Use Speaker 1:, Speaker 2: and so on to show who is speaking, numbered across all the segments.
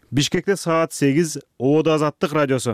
Speaker 1: Бишкекте саат 8, Ободо Азаттык радиосу.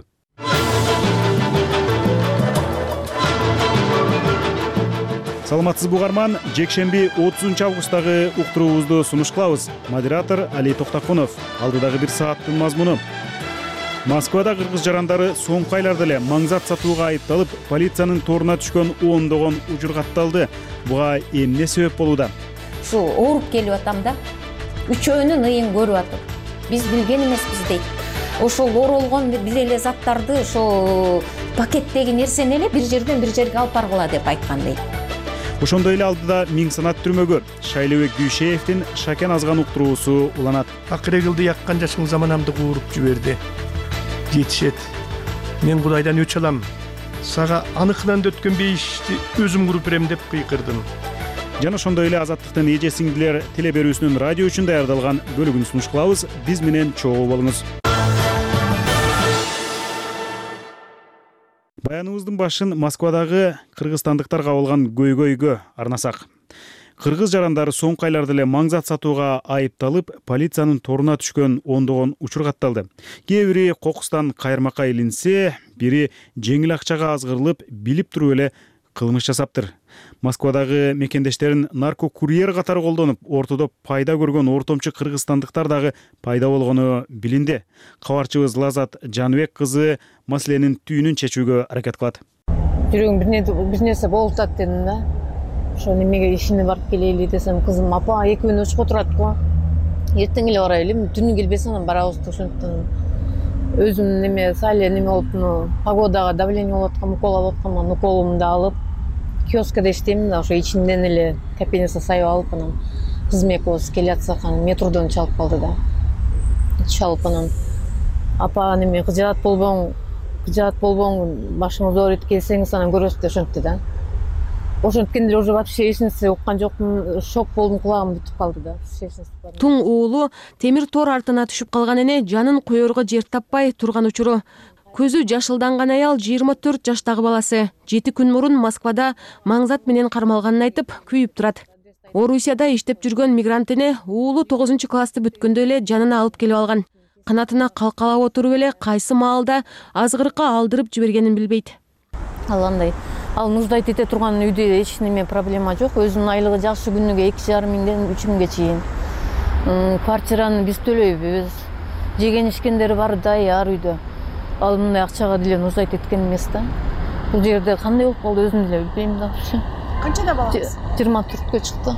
Speaker 1: Саламатсызбы угарман, жекшемби 30-августагы уктуруубузду сунуш кылабыз. Модератор Али Токтакунов. Алдыдагы бир сааттын мазмуну. Москвада кыргыз жарандары соңку айларда эле маңзат сатууга айыпталып, полициянын торуна түшкөн ондогон учур катталды. Буга эмне себеп болууда?
Speaker 2: Ушу ооруп келип атам да. Үчөөнүн ыйын көрүп атып. Биз билген эмеспиз дейт. Ошол оролгон бир эле заттарды, ошол пакеттеги нерсени эле бир жерден бир жерге алып баргыла деп айткан дейт.
Speaker 1: Ошондой эле алдыда миң санат түрмөгө Шайлебек Дүйшеевдин Шакен азган уктуруусу уланат.
Speaker 3: Акырегилди яккан жашың заманамды кууруп жиберди. Жетишет. Мен Кудайдан өч алам. Сага аныкынан өткөн бейишти өзүм куруп берем деп кыйкырдым.
Speaker 1: Жана ошондой эле Азаттыктын эже сиңдилер теле берүүсүнүн радио үчүн даярдалган бөлүгүн сунуш кылабыз. Биз менен чогуу болуңуз. Баяныбыздын башын Москвадагы кыргызстандыктар кабылган көйгөйгө арнасак. Кыргыз жарандары соңку айларда эле маңзат сатууга айыпталып, полициянын торуна түшкөн ондогон учур катталды. Кээ бири кокустан кайырмакка илинсе, бири жеңил акчага азгырылып, билип туруп эле кылмыш жасаптыр. Москвадагы мекендештерин наркокурьер катары колдонуп, ортодо пайда көргөн ортомчу кыргызстандыктар дагы пайда болгону билинди. Кабарчыбыз Лазат Жанбек кызы маселенин түйүнүн чечүүгө аракет кылат.
Speaker 4: Жүрөгүм бир нерсе болуп атат дедим да. Ошо немеге ишине барып келели десем, кызым апа экөөнү очко турат го. Эртең эле барайлы, түнү келбесе анан барабыз ошондон. Өзүм неме сале неме болуп, погодага давление болуп аткан, укол алып аткан, уколумду алып, киоскада иштейм да, ошо ичинден эле капельница сайып алып, анан кызым экөөбүз келатсак, анан метродон чалып калды да. Чалып анан апа неме кыжаат болбоң, башыңыз ооруйт, келсеңиз анан көрөсүз деп ошентти да. Ошенткенде уже вообще эч нерсе уккан жокмун, шок болдум, кулагым бүтүп калды да.
Speaker 5: Туң уулу темир тор артына түшүп калган эне жанын коерго жер таппай турган учуру. Көзү жашылданган аял 24 жаштагы баласы 7 күн мурун Москвада маңзат менен кармалганын айтып күйүп турат. Орусияда иштеп жүргөн мигрант эне уулу 9 классты бүткөндө эле жанына алып келип алган. Канатына калкалап отуруп эле кайсы маалда азгырыкка алдырып жибергенин билбейт.
Speaker 4: Ал нуждайт эте турган үйдө эч неме проблема жок. Өзүнүн айлыгы жакшы, күнүгө 2,5 миңден 3 миңге чейин. Квартираны биз төлөйбүз. Жеген ишкендери бар даяр үйдө. Ал мындай акчага деле нуждайт эткен эмес да. Бул жерде кандай болуп калды өзүм деле билбейм да.
Speaker 6: Канчада балаңыз?
Speaker 4: 24-кө чыкты.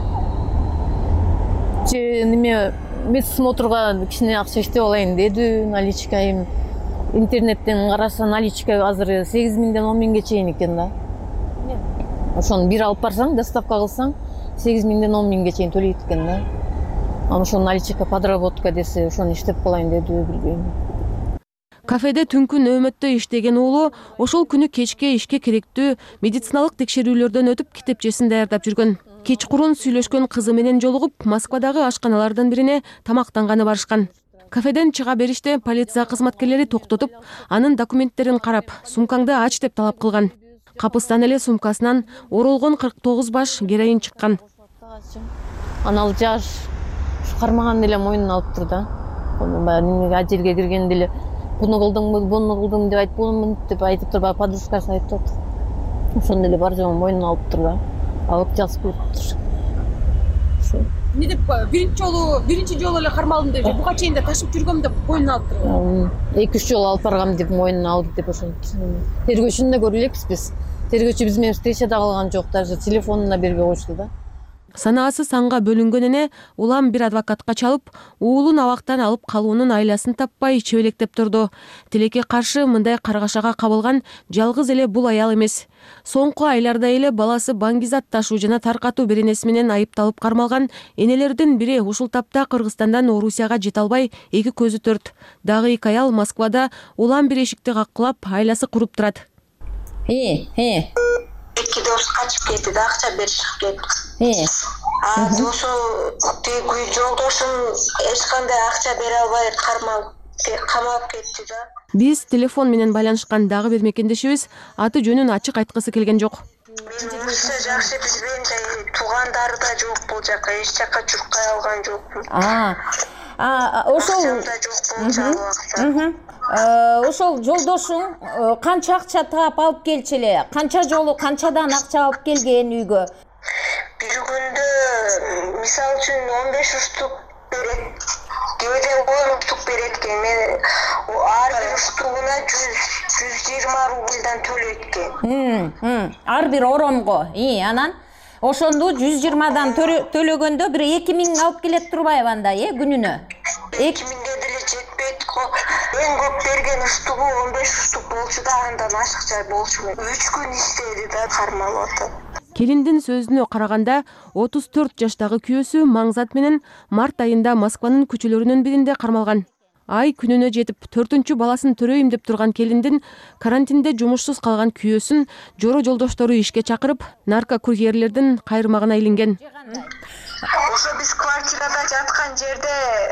Speaker 4: Неме медсмотрга кичине акча иштеп алайын деди, наличка. Интернеттен караса наличка азыр 8 миңден 10 миңге чейин экен да. Ошону бир алып барсаң, доставка кылсаң, 8 миңден 10 миңге чейин төлөйт экен да. Аны ошо наличка подработка десе, ошону иштеп калайын деди, билбейм.
Speaker 5: Кафеде түнкү нөөмөттө иштеген уулу ошол күнү кечке ишке керектүү медициналык текшерүүлөрдөн өтүп китепчесин даярдап жүргөн. Кечкурун сүйлөшкөн кызы менен жолугуп, Москвадагы ашканалардын бирине тамактанганы барышкан. Кафеден чыга бериште полиция кызматкерлери токтотуп, анын документтерин карап, сумкаңды ач деп талап кылган. Капыстан эле сумкасынан оролгон 49 баш героин чыккан.
Speaker 4: Анал жаш кармаган эле мойнуна алып тур да. Баягы ажилге киргенде эле буну кылдым деп айтып, деп айтып тур, подружкасы айтып тур. Ошондо эле бар жогун мойнуна алып тур да. Алып жазып тур.
Speaker 6: Не деп биринчи жолу эле кармалдым деп, буга чейин да ташып жүргөм деп мойнуна алып турган.
Speaker 4: 2-3 жолу алып баргам деп мойнуна алды деп ошентти. Тергөөчүнү да көрүп элекпиз биз. Тергөөчү биз менен встречада калган жок, даже телефонуна бербей койчу да.
Speaker 5: Санаасы санга бөлүнгөн эне улам бир адвокатка чалып, уулун абактан алып калуунун айласын таппай чебелектеп турду. Тилекке каршы мындай каргашага кабылган жалгыз эле бул аял эмес. Соңку айларда эле баласы баңгизат ташуу жана таркатуу беренеси менен айыпталып кармалган энелердин бири ушул тапта Кыргызстандан Орусияга жете албай, эки көзү төрт. Дагы эки аял Москвада улам бир эшикти каккылап, айласы куруп турат.
Speaker 7: Эки дос качып кетти да, акча берип чыгып кетти. Ошо тиги жолдошум эч кандай акча бере албай камап кетти да.
Speaker 5: Биз телефон менен байланышкан дагы бир мекендешибиз аты жөнүн ачык айткысы келген жок.
Speaker 7: Мен жакшы билбейм, туугандары да жок бул жака, эч жака чуркай алган жокмун.
Speaker 2: Ошол
Speaker 7: Акчам да жок болчу ал убакта.
Speaker 2: ошол жолдошуң канча акча таап алып келчү эле? Канча жолу канчадан акча алып келген үйгө?
Speaker 7: Бир күндө мисалы үчүн 15 устук берет. Кээде 10 устук берет экен. Мен ар бир устугуна 120 рубльдан төлөйт экен.
Speaker 2: Ар бир оромго. Анан ошондо 120дан төлөгөндө бир 2000 алып келет турбайбы анда, күнүнө?
Speaker 7: 2000 деле жетпейт го. Эң көп берген устугу 15 устук болчу да, андан ашыкча болчу. 3 күн иштеди да, кармалып атат.
Speaker 5: Келиндин сөзүнө караганда 34 жаштагы күйөөсү Маңзат менен март айында Москванын көчөлөрүнүн биринде кармалган. Ай күнүнө жетип 4-чү баласын төрөйм деп турган келиндин карантинде жумушсуз калган күйөөсүн жоро жолдоштору ишке чакырып, наркокурьерлердин кайрмагына илинген.
Speaker 7: Ошо биз квартирада жаткан жерде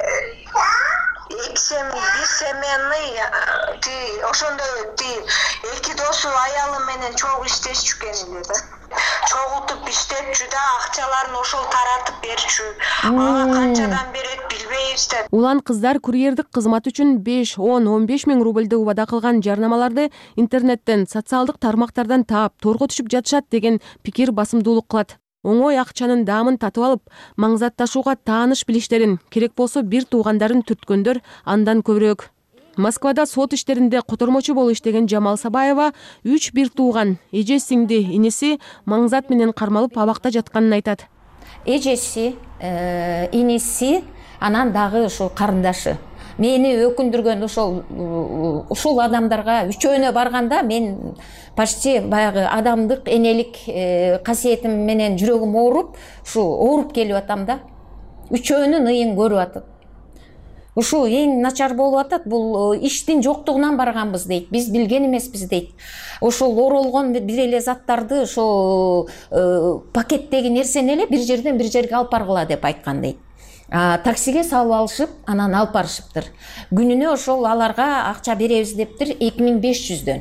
Speaker 7: бир семьяный ошондо эки досу аялы менен чогуу иштешчү эле да. Чогултуп иштепчү да, акчаларын ошол таратып берчү. Ага канчадан берет билбейбиз да.
Speaker 5: Улан кыздар курьердик кызмат үчүн 5, 10, 15 миң рубльды убада кылган жарнамаларды интернеттен, социалдык тармактардан таап, торго түшүп жатышат деген пикир басымдуулук кылат. Оңой акчанын даамын татып алып, маңзатташууга тааныш билиштерин, керек болсо бир туугандарын түрткөндөр андан көбүрөөк. Москвада сот иштеринде котормочу болуп иштеген Жамал Сабаева 3 бир тууган, эже сиңди, иниси Маңзат менен кармалып абакта жатканын айтат.
Speaker 2: Эжеси, иниси, анан дагы ушул карындашы. Мени өкүндүргөн ушул адамдарга үчөөнө барганда мен почти баягы адамдык, энелик касиетим менен жүрөгүм ооруп, ооруп келип атам да. Үчөөнүн ыйын көрүп атат. Ушул эң начар болуп атат, бул иштин жоктугунан барганбыз дейт. Биз билген эмеспиз дейт. Ошол оролгон бир эле заттарды ошол пакеттеги нерсени эле бир жерден бир жерге алып баргыла деп айткан дейт. Таксиге салып алышып, анан алып барышыптыр. Күнүнө ошол аларга акча беребиз дептир 2500дөн.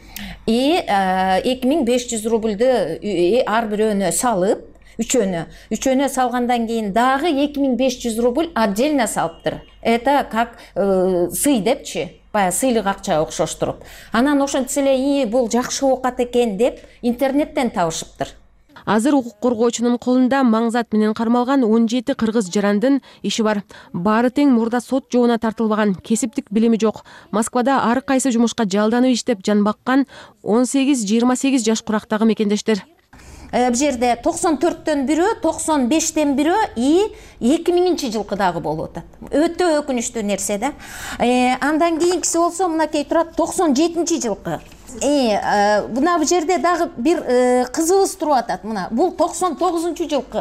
Speaker 2: 2500 рубльды ар бирөөнө салып, үчөөнө салгандан кийин дагы 2500 рубль отдельно салыптыр. Это как сый депчи, баягы сыйлык акча окшоштуруп. Анан ошентсе эле бул жакшы оокат экен деп интернеттен табышыптыр.
Speaker 5: Азыр укук коргоочунун колунда Маңзат менен кармалган 17 кыргыз жарандын иши бар. Баары тең мурда сот жообуна тартылбаган, кесиптик билими жок. Москвада ар кайсы жумушка жалданып иштеп жан баккан 18-28 жаш курактагы мекендештер.
Speaker 2: Бул жерде 94төн бирөө, 95тен бирөө 2000-жылкы дагы болуп атат. Өтө өкүнүчтүү нерсе да. Андан кийинкиси болсо мынакей турат 97-жылкы. Мына бул жерде дагы бир кызыбыз туруп атат. Мына бул 99-жылкы.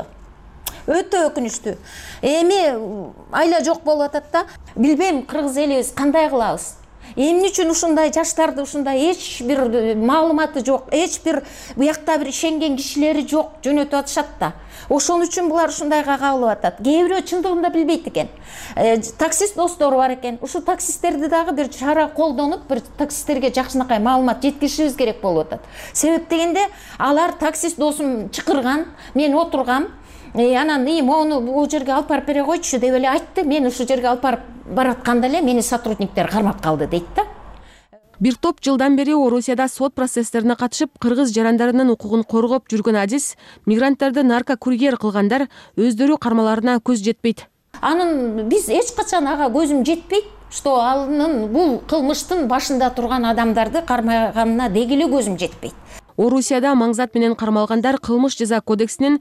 Speaker 2: Өтө өкүнүчтүү. Эми айла жок болуп атат да. Билбейм, кыргыз элибиз кандай кылабыз? Эмне үчүн ушундай жаштарды ушундай эч бир маалыматы жок, эч бир буякта бир ишенген кишилери жок жөнөтүп атышат да. Ошон үчүн булар ушундайга кабылып атат. Кээ бирөө чындыгында билбейт экен. Таксист достору бар экен. Ушул таксисттерди дагы бир чара колдонуп, бир таксисттерге жакшынакай маалымат жеткиришибиз керек болуп атат. Себеп дегенде алар таксист досум чакырган, мен отургам. Анан мону бул жерге алып барып бере койчу деп эле айтты. Мен ушул жерге алып барып баратканда эле мени сотрудниктер кармап калды дейт да.
Speaker 5: Бир топ жылдан бери Орусияда сот процесстерине катышып, кыргыз жарандарынын укугун коргоп жүргөн Азиз, мигранттарды наркокурьер кылгандар өздөрү кармаларына көз жетпейт.
Speaker 2: Анын биз эч качан ага көзүм жетпейт, что анын бул кылмыштын башында турган адамдарды кармаганына дегиле көзүм жетпейт.
Speaker 5: Орусияда Маңзат менен кармалгандар кылмыш жаза кодексинин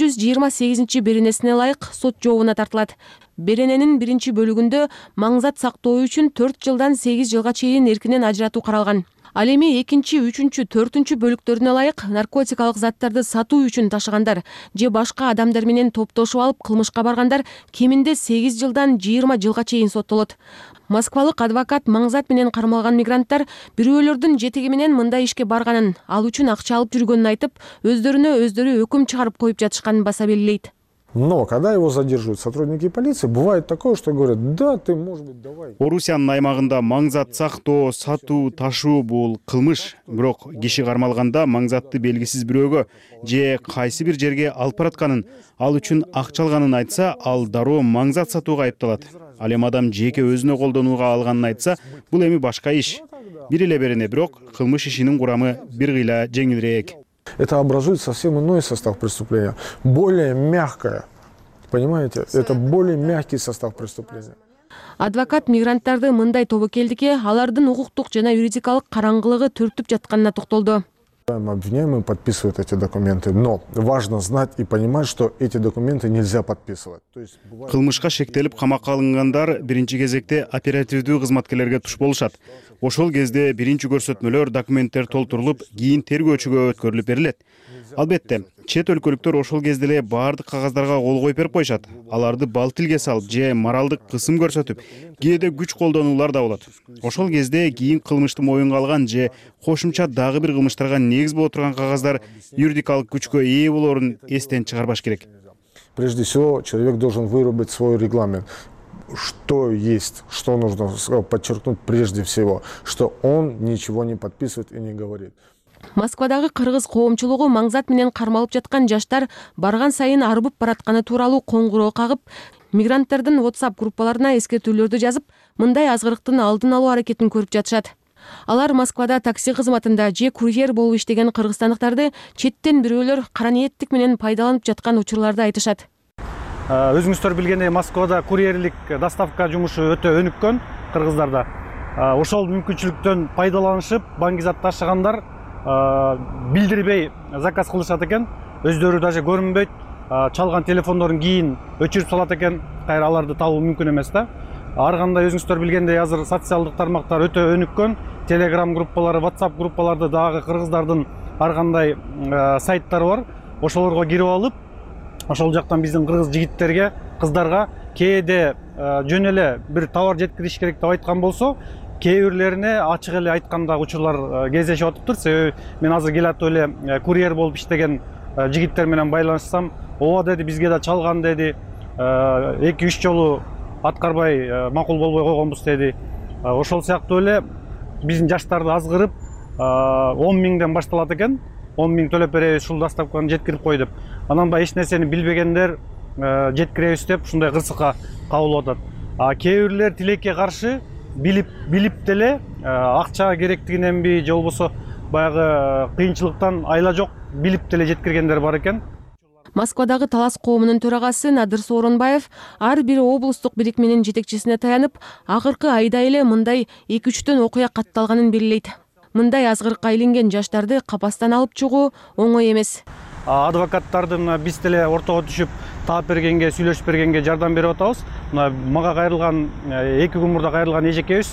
Speaker 5: 228 беренесине ылайык сот жообуна тартылат. Берененин биринчи бөлүгүндө Маңзат сактоо үчүн 4 жылдан 8 жылга чейин эркинен ажыратуу каралган. Ал эми 2, 3, 4 бөлүктөрүнө ылайык наркотикалык заттарды сатуу үчүн ташыгандар же башка адамдар менен топтошуп алып кылмышка баргандар кеминде 8 жылдан 20 жылга чейин соттолот. Москвалык адвокат Маңзат менен кармалган мигранттар бирөөлөрдүн жетеги менен мындай ишке барганын, ал үчүн акча алып жүргөнүн айтып, өздөрүнө өздөрү өкүм чыгарып коюп жатышканын баса белгилейт.
Speaker 8: Но когда его задерживают сотрудники полиции, бывает такое, что говорят: да, ты, может быть, давай.
Speaker 1: Орусиянын аймагында маңзат сактоо, сатуу, ташуу бул кылмыш. Бирок киши кармалганда маңзатты белгисиз бирөөгө же кайсы бир жерге алып баратканын, ал үчүн акча алганын айтса, ал дароо маңзат сатууга айыпталат. Ал эми адам жеке өзүнө колдонууга алганын айтса, бул эми башка иш. Бир эле берене, бирок кылмыш ишинин курамы бир кыйла жеңилирээк.
Speaker 8: Это образует совсем иной состав преступления, более мягкое, понимаете? Это более мягкий состав преступления.
Speaker 5: Адвокат мигранттарды мындай тобокелдикке алардын укуктук жана юридикалык караңгылыгы төртүп жатканына токтолду.
Speaker 8: Обвиняемый подписывает эти документы, но важно знать и понимать, что эти документы нельзя подписывать.
Speaker 1: Кылмышка шектелип камакка алынгандар биринчи кезекте оперативдүү кызматкерлерге туш болушат. Ошол кезде биринчи көрсөтмөлөр, документтер толтурулуп, кийин тергөөчүгө өткөрүлүп берилет. Албетте, чет өлкөлүктөр ошол кезде эле баардык кагаздарга кол коюп берип коюшат. Аларды бал тилге салып же моралдык кысым көрсөтүп, кээде күч колдонуулар да болот. Ошол кезде кийин кылмышты моюнга алган же кошумча дагы бир кылмыштарга негиз боло турган кагаздар юридикалык күчкө ээ болоорун эстен чыгарбаш керек.
Speaker 8: Прежде всего, человек должен выработать свой регламент. Что есть, что нужно подчеркнуть прежде всего, что он ничего не подписывает и не говорит.
Speaker 5: Москвадагы кыргыз коомчулугу маңзат менен кармалып жаткан жаштар барган сайын арбып баратканы тууралуу коңгуроо кагып, мигранттардын WhatsApp группаларына эскертүүлөрдү жазып, мындай азгырыктын алдын алуу аракетин көрүп жатышат. Алар Москвада такси кызматында же курьер болуп иштеген кыргызстандыктарды четтен бирөөлөр кара ниеттик менен пайдаланып жаткан учурларды айтышат.
Speaker 9: Өзүңүздөр билгендей, Москвада курьерлик доставка жумушу өтө өнүккөн кыргыздарда. Ошол мүмкүнчүлүктөн пайдаланышып, баңгизат ташыгандар билдирбей заказ кылышат экен. Өздөрү даже көрүнбөйт. Чалган телефондорун кийин өчүрүп салат экен. Кайра аларды табуу мүмкүн эмес да. Ар кандай өзүңүздөр билгендей, азыр социалдык тармактар өтө өнүккөн. Telegram группалары, WhatsApp группаларды дагы кыргыздардын ар кандай сайттары бар. Ошолорго кирип алып, ошол жактан биздин кыргыз жигиттерге, кыздарга кээде жөн эле бир товар жеткириш керек деп айткан болсо, кээ бирлерине ачык эле айтканда учурлар кездешип атыптыр. Себеби мен азыр келатып эле курьер болуп иштеген жигиттер менен байланышсам, ооба деди, бизге да чалган деди, 2-3 жолу аткарбай макул болбой койгонбуз деди. Ошол сыяктуу эле биздин жаштарды азгырып 10 миңден башталат экен. 10 миң төлөп беребиз, ушул доставканы жеткирип кой деп. Анан баягы эч нерсени билбегендер жеткиребиз деп ушундай кырсыкка кабыл атат. Кээ бирлер тилекке каршы билип деле акча керектигиненби же болбосо баягы кыйынчылыктан айла жок билип деле жеткиргендер бар экен.
Speaker 5: Москвадагы Талас коомунун төрагасы Надыр Сооронбаев ар бир облустук бирикменин жетекчисине таянып, акыркы айда эле мындай 2-3 окуя катталганын белгилейт. Мындай азгырыкка илинген жаштарды капастан алып чыгуу оңой эмес.
Speaker 9: Адвокаттардын биз деле ортого түшүп, таап бергенге, сүйлөшүп бергенге жардам берип атабыз. Мага кайрылган 2 күн мурда кайрылган эжекебиз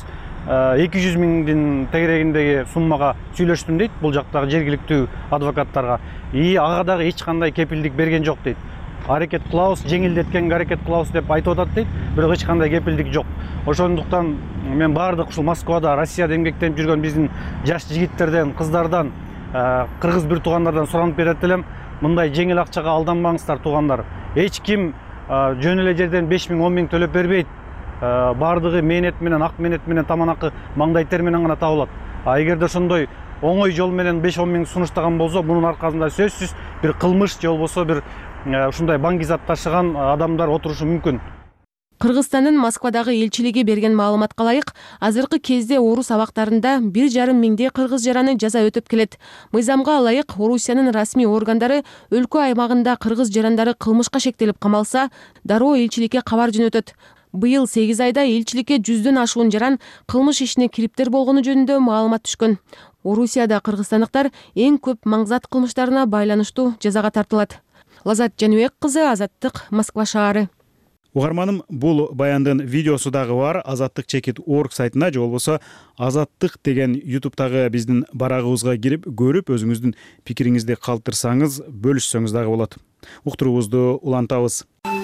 Speaker 9: 200 миңдин тегерегиндеги суммага сүйлөштүм дейт, бул жактагы жергиликтүү адвокаттарга. Ага дагы эч кандай кепилдик берген жок дейт. Аракет кылабыз, жеңилдеткенге аракет кылабыз деп айтып атат дейт, бирок эч кандай кепилдик жок. Ошондуктан мен баардык ушул Москвада, Россияда эмгектенип жүргөн биздин жаш жигиттерден, кыздардан, кыргыз бир туугандардан суранып берет элем, мындай жеңил акчага алданбаңыздар туугандар. Эч ким жөн эле жерден 5 миң, 10 миң төлөп бербейт. Бардыгы мээнет менен, ак мээнет менен, таманакы маңдай тер менен гана табылат. Эгерде ошондой оңой жол менен 5-10 миң сунуштаган болсо, мунун аркасында сөзсүз бир кылмыш же болбосо бир ушундай баңгизат ташыган адамдар отурушу мүмкүн.
Speaker 5: Кыргызстандын Москвадагы элчилиги берген маалыматка ылайык, азыркы кезде Орус абактарында 1,5 миңдей кыргыз жараны жаза өтөп келет. Мыйзамга ылайык, Орусиянын расмий органдары өлкө аймагында кыргыз жарандары кылмышка шектелип камалса, дароо элчиликке кабар жөнөтөт. Быйыл 8 айда элчиликке 100дөн ашуун жаран кылмыш ишине кириптер болгону жөнүндө маалымат түшкөн. Орусияда кыргызстандыктар эң көп маңзат кылмыштарына байланыштуу жазага тартылат. Лазат Жаныбек кызы, Азаттык, Москва шаары.
Speaker 1: Угарманым, бул баяндын видеосу дагы бар azattik.org сайтына же болбосо Азаттык деген YouTube'тагы биздин барагыбызга кирип көрүп, өзүңүздүн пикириңизди калтырсаңыз, бөлүшсөңүз дагы болот. Уктуруубузду улантабыз.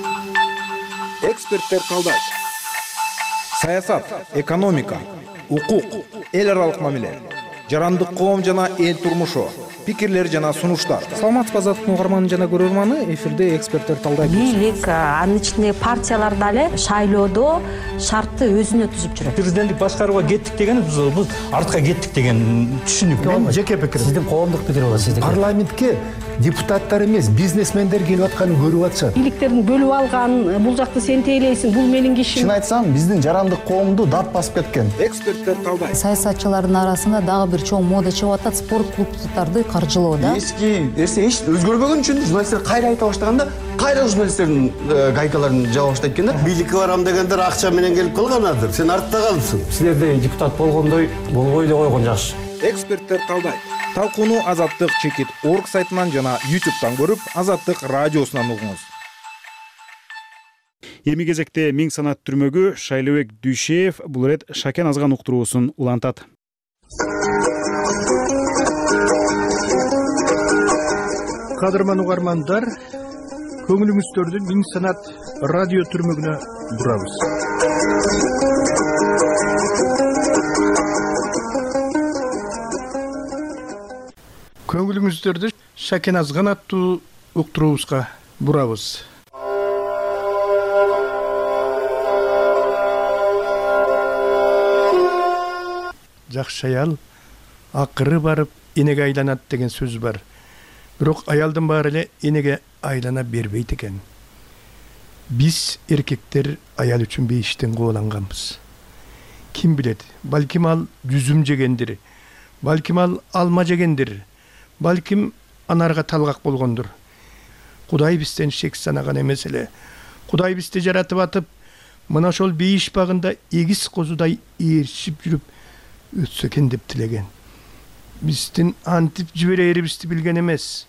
Speaker 10: Эксперттер талдайт. Саясат, экономика, укук, эл аралык мамиле, жарандык коом жана эл турмушу, пикирлер жана сунуштар.
Speaker 11: Саламатсызбы Азаттыктын угарманы жана көрөрманы, эфирде эксперттер талдайт.
Speaker 12: Бийлик, анын ичинде партиялар дагы шайлоодо шартты өзүнө түзүп жүрөт.
Speaker 13: Президенттик башкарууга кеттик деген бул артка кеттик деген түшүнүк.
Speaker 11: Мен жеке пикирим.
Speaker 13: Сиздин коомдук пикир болот сиздики.
Speaker 11: Парламентке депутаттар эмес, бизнесмендер келип атканын көрүп атышат.
Speaker 12: Бийликтерин бөлүп алган, бул жакты сен тейлейсиң, бул менин кишим.
Speaker 14: Чын айтсам, биздин жарандык коомду дат басып кеткен.
Speaker 10: Эксперттер талдайт.
Speaker 15: Саясатчылардын арасында дагы бир чоң мода чыгып атат, спорт клубдарды каржылоо да.
Speaker 14: Эски нерсе эч өзгөрбөгөн үчүн журналисттер кайра айта баштаганда, кайра журналисттердин гайкаларын жаба баштайт экен да.
Speaker 16: Бийликке барам дегендер акча менен келип калганадыр. Сен артта калдың.
Speaker 13: Силерде депутат болгондой болбой эле койгон жакшы.
Speaker 10: Эксперттер талдайт. Талкууну Азаттык чекит орг сайтынан жана YouTube'дан көрүп, Азаттык радиосунан угуңуз.
Speaker 1: Эми кезекте Миң санат түрмөгү Шайлообек Дүйшеев бул ирет Шакен Азган уктуруусун улантат.
Speaker 3: Кадырман угармандар, көңүлүңүздөрдү Миң санат радио түрмөгүнө бурабыз. Көңүлүңүздөрдү Шакен Азган аттуу уктуруубузга бурабыз. Жакшы аял акыры барып энеге айланат деген сөз бар. Бирок аялдын баары эле энеге айлана бербейт экен. Биз эркектер аял үчүн бейиштен кубаланганбыз. Ким билет, балким ал жүзүм жегендир, балким ал алма жегендир, балким анарга талгак болгондур. Кудай бизден шек санаган эмес эле. Кудай бизди жаратып атып, мына ошол бейиш багында эгиз козудай ээрчип жүрүп өтсө экен деп тилеген. Биздин антип жиберээрибизди билген эмес.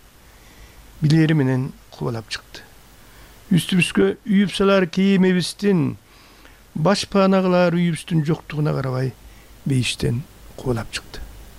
Speaker 3: Билери менен кубалап чыкты. Үстүбүзгө үйүп салар кийимибиздин, баш паана кылар үйүбүздүн жоктугуна карабай бейиштен кубалап чыкты.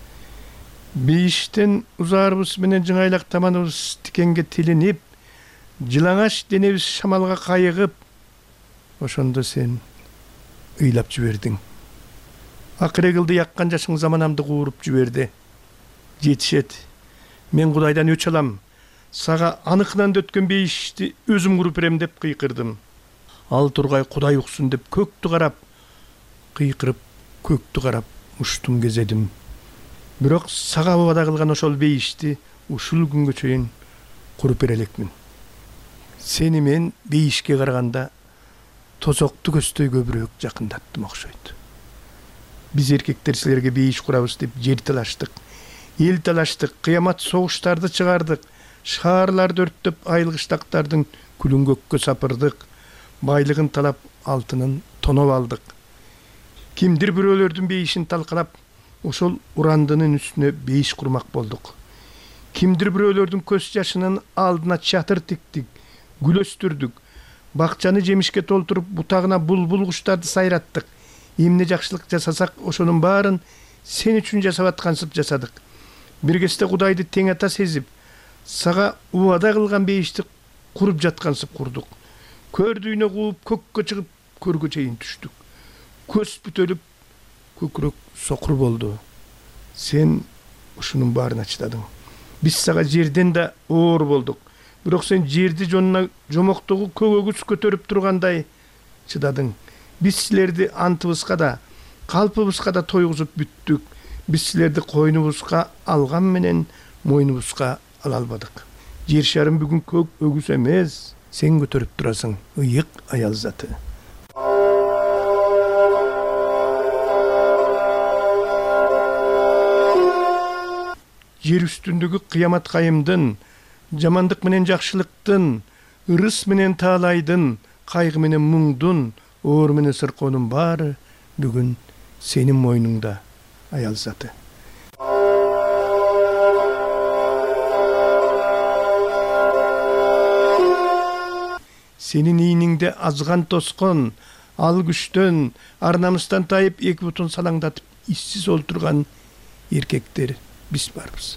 Speaker 3: Бейиштен узаарыбыз менен жыңайлак таманыбыз тикенге тилинип, жылаңаш денебиз шамалга кайыгып, ошондо сен ыйлап жибердиң. Акыры кылды яккан жашың заманамды кууруп жиберди. Жетишет. Мен Кудайдан өч алам. Сага аныкынан өткөн бейишти өзүм куруп берем деп кыйкырдым. Ал тургай Кудай уксун деп көктү карап, кыйкырып көктү карап уштум кезедим. Бирок сага убада кылган ошол бейишти ушул күнгө чейин куруп бере элекмин. Сени мен бейишке караганда тозокту көздөй көбүрөөк жакындаттым окшойт. Биз эркектер силерге бейиш курабыз деп жер талаштык, эл талаштык, кыямат согуштарды чыгардык, шаарларды өрттөп, айылгыштактардын күлүн көккө сапырдык, байлыгын талап, алтынын тоноп алдык. Кимдир бирөөлөрдүн бейишин талкалап, ошол урандынын үстүнө бейиш курмак болдук. Кимдир бирөөлөрдүн көз жашынын алдына чатыр тиктик, гүл өстүрдүк, бакчаны жемишке толтуруп, бутагына булбул куштарды сайраттык. Эмне жакшылык жасасак, ошонун баарын сен үчүн жасап аткансып жасадык. Бир кезде Кудайды тең ата сезип, сага убада кылган бейишти куруп жаткансып курдук. Көрдүйнө кууп, көккө чыгып, көргө чейин түштүк. Көз бүтөлүп, көкүрөк сокур болду. Сен ушунун баарына чыдадың. Биз сага жерден да оор болдук. Бирок сен жерди жонуна жомоктогу көгөгүс көтөрүп тургандай чыдадың. Биз силерди антыбызга да, калпыбызга да тойгузуп бүттүк. Биз силерди койнубузга алган менен мойнубузга ала албадык. Жер шарым бүгүн көк өгүс эмес, сен көтөрүп турасың, ыйык аял заты. Жер үстүндөгү кыямат кайымдын, жамандык менен жакшылыктын, ырыс менен таалайдын, кайгы менен муңдун, оор менен сыркоонун баары бүгүн сенин мойнуңда, аял заты. Сенин ийниңде азган тоскон, ал күчтөн, ар намыстан тайып, эки бутун салаңдатып, иссиз олтурган эркектер биз барбыз.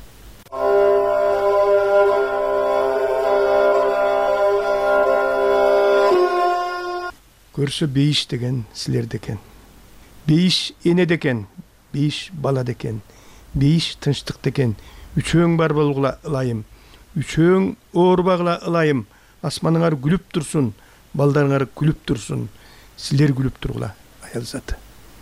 Speaker 3: Көрсө бейиш деген силерде экен. Бейиш энеде экен, бейиш балада экен, бейиш тынчтыкта экен, Үчөөң бар болгула ылайым. Үчөөң оорубагыла ылайым. Асманыңар күлүп турсун, балдарыңар күлүп турсун. Силер күлүп тургула, аял заты.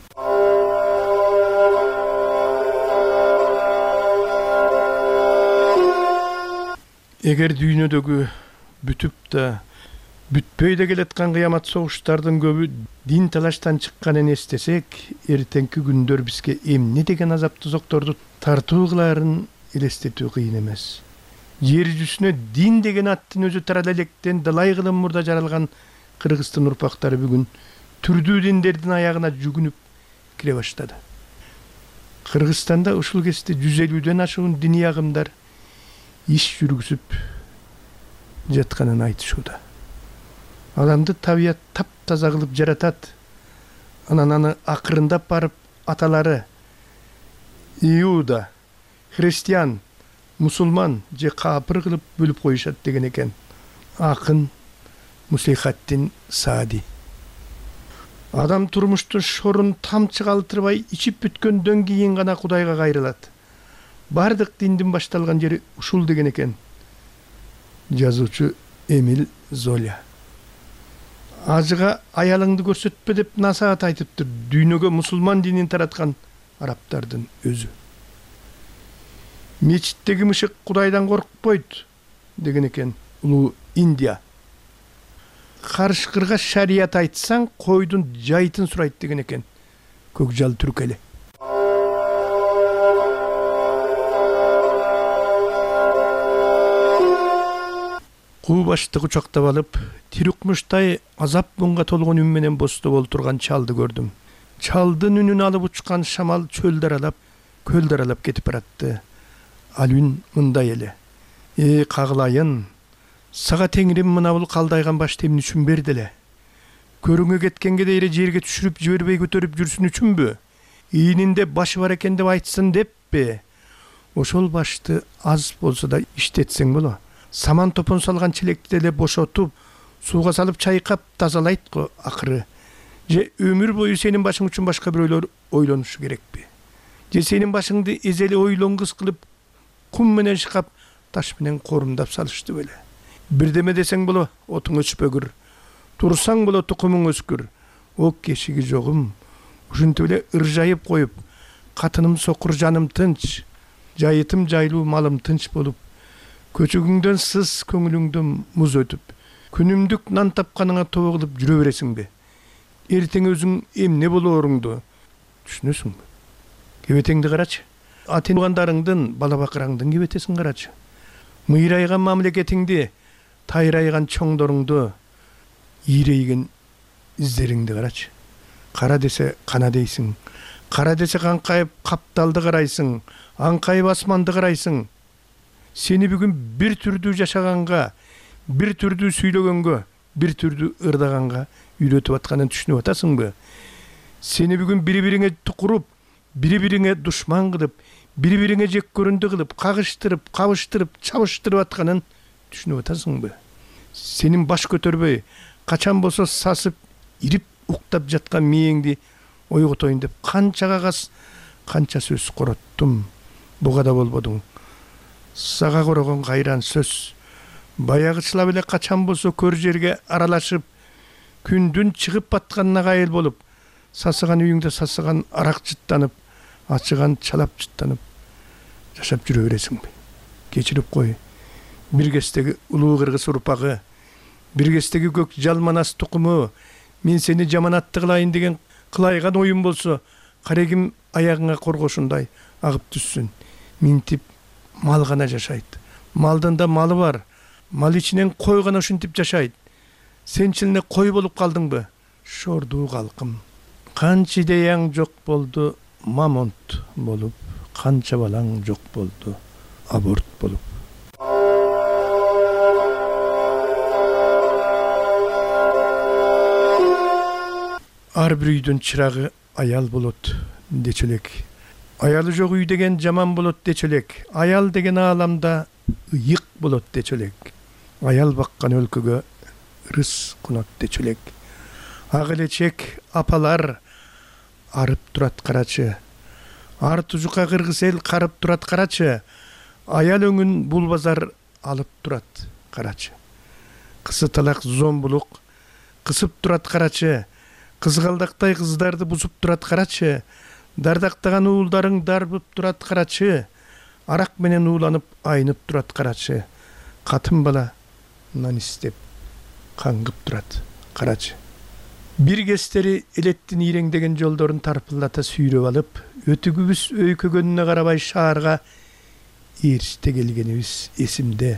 Speaker 3: Эгер дүйнөдөгү бүтүп да бүтпөй да келаткан кыямат согуштардын көбү дин талаштан чыкканын эстесек, эртеңки күндөр бизге эмне деген азап тузокторду тартуу кылаарын элестетүү кыйын эмес. Жер жүзүнө дин деген аттын өзү тарала электен далай кылым мурда жаралган Кыргызстан урпактары бүгүн түрдүү диндердин аягына жүгүнүп кире баштады. Кыргызстанда ушул кезде 150ден ашуун диний агымдар иш жүргүзүп жатканын айтышууда. Адамды табият таптаза кылып жаратат. Анан аны акырындап барып аталары Иуда, христиан, мусулман же капыр кылып бөлүп коюшат деген экен. Акын Муслихаттин Саади. Адам турмуштун шорун тамчы калтырбай ичип бүткөндөн кийин гана Кудайга кайрылат. Бардык диндин башталган жери ушул деген экен. Жазуучу Эмиль Золя. Ажыга аялыңды көрсөтпө деп насаат айтыптыр дүйнөгө мусулман динин тараткан арабтардын өзү. Мечиттеги мышык Кудайдан коркпойт деген экен улуу Индия. Карышкырга шарият айтсаң, койдун жайтын сурайт деген экен Көкжал Түркели. Куу башты кучактап алып, тирукмуштай азап мунга толгон үн менен босто болтурган чалды көрдүм. Чалдын үнүн алып учкан шамал чөлдөр аралап, көлдөр аралап кетип баратты. Ал үн мындай эле. Кагылайын, сага теңирим мына бул калдайган баш темин үчүн берди эле. Көрүңө кеткенге дейре жерге түшүрүп жибербей көтөрүп жүрсүн үчүнбү? Ийининде башы бар экен деп айтсын деппи? Ошол башты аз болсо да иштетсең боло. Саман топон салган челекти эле бошотуп, сууга салып чайкап тазалайт го акыры. Же өмүр бою сенин башың үчүн башка бирөөлөр ойлонушу керекпи? Же сенин башыңды эзели ойлонгус кылып, кум менен шыкап, таш менен корумдап салышты беле. Бирдеме десең боло, отуң өчпөгүр. Турсаң боло, тукумуң өскүр. Ок кешиги жогум. Ушинтип эле ыржайып коюп, катыным сокур жаным тынч, жайытым жайлуу малым тынч болуп, көчөгүңдөн сыз көңүлүңдөн муз өтүп, күнүмдүк нан тапканыңа тобо кылып жүрө бересиңби? Эртең өзүң эмне болооруңду түшүнөсүңбү? Кебетеңди карачы. Атын тугандарыңдын, бала бакыраңдын кебетесин карачы. Мыйрайган мамлекетиңди, тайрайган чоңдоруңду, ийрейген издериңди карачы. Кара десе кана дейсиң, кара десе канкайып капталды карайсың, аңкайып асманды карайсың. Сени бүгүн бир түрдүү жашаганга, бир түрдүү сүйлөгөнгө, бир түрдүү ырдаганга үйрөтүп атканын түшүнүп атасыңбы? Сени бүгүн бири-бириңе тукуруп, бири-бириңе душман кылып, бири-бириңе жек көрүндү кылып, кагыштырып, кабыштырып, чабыштырып атканын түшүнүп атасыңбы? Сенин баш көтөрбөй, качан болсо сасып, ирип уктап жаткан мээңди ойготоюн деп канча кагаз, канча сөз короттум. Буга да болбодуң. Сага корогон кайран сөз. Баягычылап эле качан болсо көр жерге аралашып, күндүн чыгып батканына кайыл болуп, сасыган үйүңдө сасыган арак жыттанып, ачыган чалап жыттанып жашап жүрө бересиңби? Кечирип кой. Бир кездеги улуу кыргыз урпагы, бир кездеги көк жалманас тукуму, мен сени жаманатты кылайын деген кылайган оюм болсо, карегим аягыңа коргошундай агып түссүн. Минтип мал гана жашайт. Малдын да малы бар. Мал ичинен кой гана ушинтип жашайт. Сенчилне кой болуп калдыңбы? Шордуу калкым. Канча идеяң жок болду, мамонт болуп, канча балаң жок болду, аборт болуп. Ар бир үйдүн чырагы аял болот дечү элек. Аялы жок үй деген жаман болот дечү элек. Аял деген ааламда ыйык болот дечү элек. Аял баккан өлкөгө ырыс кунат дечү элек. Ак элечек апалар арып турат карачы. Ар тужукка кыргыз эл карып турат карачы. аял өңүн бул базар алып турат, карачы. Кысыталак зомбулук кысып турат, карачы. Кызгалдактай кыздарды бузуп турат, карачы. Дардактаган уулдарың дарбып турат, карачы. Арак менен ууланып айнып турат, карачы. Катын бала нан истеп каңгып турат, карачы. Бир кестери элеттин иреңдеген жолдорун тарпылдата сүйрөп алып, өтүгүбүз өйкөгөнүнө карабай шаарга эриште келгенибиз эсимде.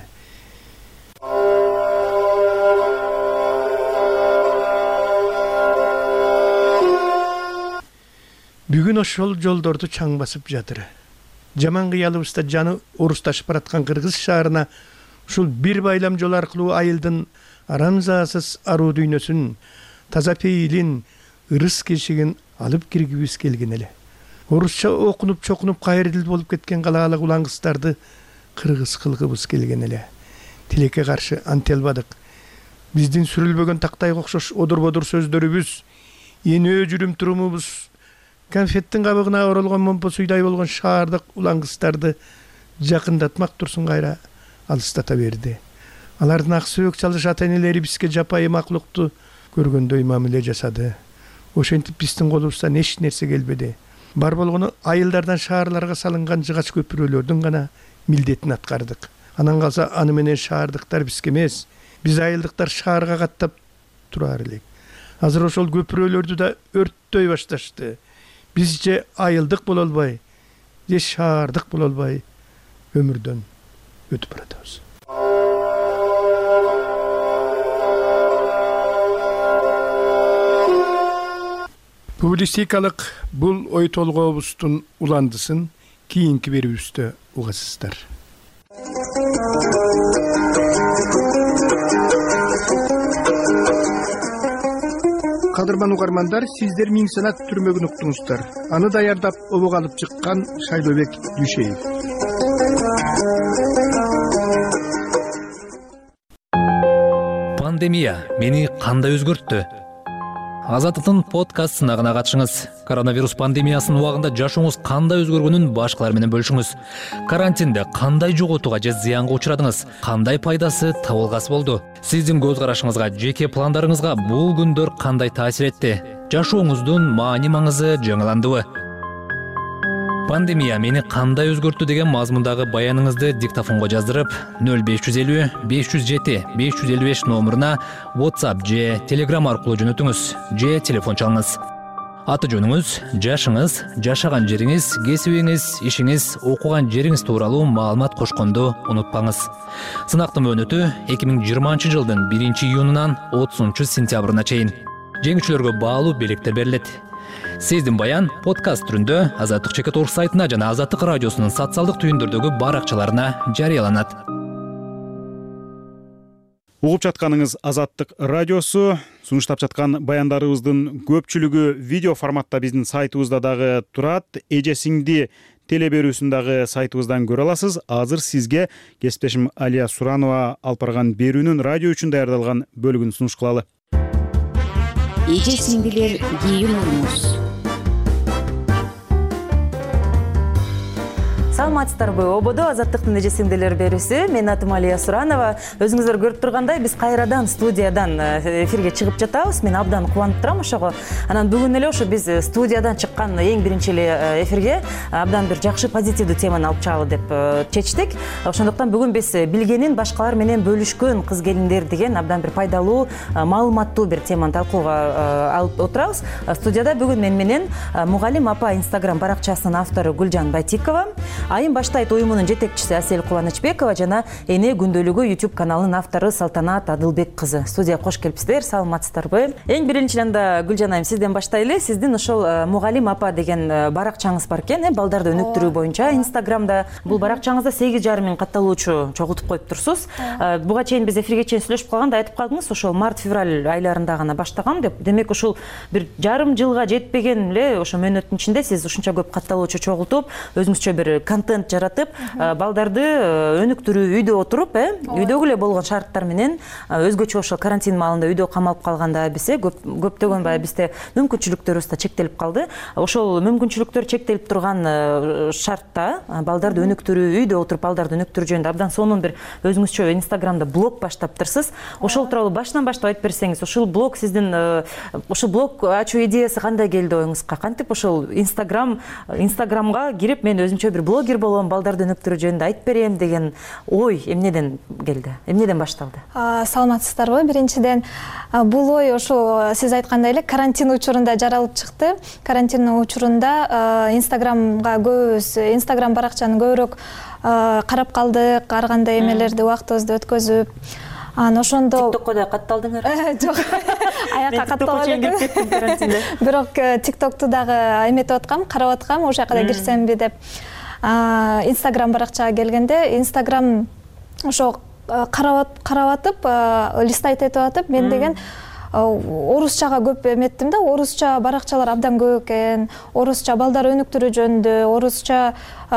Speaker 3: Бүгүн ошол жолдорду чаң басып жатыр. Жаман кыялыбызда жаны орусташып бараткан Кыргыз шаарына ушул бир байлам жол аркылуу айылдын арамзасыз аруу дүйнөсүн, таза пейилин, ырыс кешигин алып киргибиз келген эле. Орусча окунуп чокунуп кайрдил болуп кеткен калаалык улан кыздарды кыргыз кылгыбыз келген эле. Тилекке каршы анте албадык. Биздин сүрүлбөгөн тактайга окшош одур-бодур сөздөрүбүз, энөө жүрүм турумубуз, конфеттин кабыгына оролгон момпосуйдай болгон шаардык улан кыздарды жакындатмак турсун кайра алыстата берди. Алардын ак сөөк чалыш ата-энелери бизге жапайы маклукту көргөндөй мамиле жасады. Ошентип биздин колубуздан эч нерсе келбеди. Бар болгону айылдардан шаарларга салынган жыгач көпүрөлөрдүн гана милдетин аткардык. Анан калса аны менен шаардыктар бизге эмес, биз айылдыктар шаарга каттап турар элек. Азыр ошол көпүрөлөрдү да өрттөй башташты. Биз же айылдык боло албай, же шаардык боло албай өмүрдөн өтүп баратабыз. Публистикалык бул ой толгообуздун уландысын кийинки берүүбүздө угасыздар. Кадырман угармандар, сиздер Миң санат түрмөгүн уктуңуздар. Аны даярдап обого алып чыккан Шайлообек Дүйшеев.
Speaker 17: Пандемия мени кандай өзгөрттү? Азаттыктын подкаст сынагына катышыңыз. Коронавирус пандемиясынын убагында жашооңуз кандай өзгөргөнүн башкалар менен бөлүшүңүз. Карантинде кандай жоготууга же зыянга учурадыңыз? Кандай пайдасы, табылгасы болду? Сиздин көз карашыңызга, жеке пландарыңызга бул күндөр кандай таасир этти? Жашооңуздун маани-маңызы жаңыландыбы? Пандемия мени кандай өзгөрттү деген мазмундагы баяныңызды диктофонго жаздырып 0550 507 555 номуруна WhatsApp же Telegram аркылуу жөнөтүңүз же телефон чалыңыз. Аты жөнүңүз, жашыңыз, жашаган жериңиз, кесибиңиз, ишиңиз, окуган жериңиз тууралуу маалымат кошконду унутпаңыз. Сынактын мөөнөтү 2020 жылдын 1-июнунан 30-сентябрына чейин. Жеңүүчүлөргө баалуу белектер берилет. Сиздин баян подкаст түрүндө Азаттык.org сайтына жана Азаттык радиосунун социалдык түйүндөрдөгү баракчаларына жарыяланат.
Speaker 1: Угуп жатканыңыз Азаттык радиосу. Сунуштап жаткан баяндарыбыздын көпчүлүгү видео форматта биздин сайтыбызда дагы турат. Эже сиңди теле берүүсүн дагы сайтыбыздан көрө аласыз. Азыр сизге кесиптешим Алия Суранова алып барган берүүнүн радио үчүн даярдалган бөлүгүн сунуш кылалы.
Speaker 18: Эже сиңдилер кийим урмуз. Саламатсыздарбы? Ободо Азаттыктын эже сиңдилер берүүсү. Мен атым Алия Суранова. Өзүңүздөр көрүп тургандай, биз кайрадан студиядан эфирге чыгып жатабыз. Мен абдан кубанып турам ошого. Анан бүгүн эле ошо биз студиядан чыккан эң биринчи эле эфирге абдан бир жакшы позитивдүү теманы алып чыгалы деп чечтик. Ошондуктан бүгүн биз билгенин башкалар менен бөлүшкөн кыз келиндер деген абдан бир пайдалуу, маалыматтуу бир теманы талкууга алып отурабыз. Студияда бүгүн мен менен Мугалим апа Instagram баракчасынын автору Гүлжан Байтикова, Айым баштайт уюмунун жетекчиси Асель Кубанычбекова жана Эне күндөлүгү YouTube каналынын автору Салтанат Адылбек кызы. Студияга кош келипсиздер. Саламатсыздарбы? Эң биринчиден да Гүлжан айым, сизден баштайлы. Сиздин ошол Мугалим апа деген баракчаңыз бар экен, балдарды өнүктүрүү боюнча Instagramда. Бул баракчаңызда 8,5 миң катталуучу чогултуп коюп турсуз. Буга чейин биз эфирге чейин сүйлөшүп калганда айтып калдыңыз, ошол март-февраль айларында гана баштаган деп. Демек ушул бир жарым жылга жетпеген эле ошо мөөнөттүн ичинде сиз ушунча көп катталуучу чогултуп, өзүңүзчө бир контент контент жаратып, балдарды өнүктүрүү, үйдө отуруп, үйдөгү эле болгон шарттар менен өзгөчө ошо карантин маалында үйдө камалып калганда биз көптөгөн баягы бизде мүмкүнчүлүктөрүбүз да чектелип калды. Ошол мүмкүнчүлүктөр чектелип турган шартта балдарды өнүктүрүү, үйдө отуруп балдарды өнүктүрүү жөнүндө абдан сонун бир өзүңүзчө Инстаграмда блог баштаптырсыз. Ошол тууралуу башынан баштап айтып берсеңиз, ушул блог сиздин ушул блог ачуу идеясы кандай келди оюңузга? Кантип ошол Инстаграмга кирип, мен өзүмчө бир блогер болом, балдарды өнүктүрүү жөнүндө айтып берем деген ой эмнеден келди? Эмнеден башталды?
Speaker 19: Саламатсыздарбы? Биринчиден, бул ой ошо сиз айткандай эле карантин учурунда жаралып чыкты. Карантин учурунда Инстаграмга көбүбүз, Инстаграм баракчаны көбүрөөк карап калдык, ар кандай эмелерди убактыбызды өткөзүп. Ошондо
Speaker 18: TikTokко да катталдыңар?
Speaker 19: Жок. Аякка катталбадым. Бирок TikToкту дагы эметип аткам, карап аткам, ошол жака да кирсемби деп. Инстаграм баракчага келгенде, Инстаграм ошо карап атып, листайт этип атып, мен деген орусчага көп эметтим да, орусча баракчалар абдан көп экен, орусча балдар өнүктүрүү жөнүндө, орусча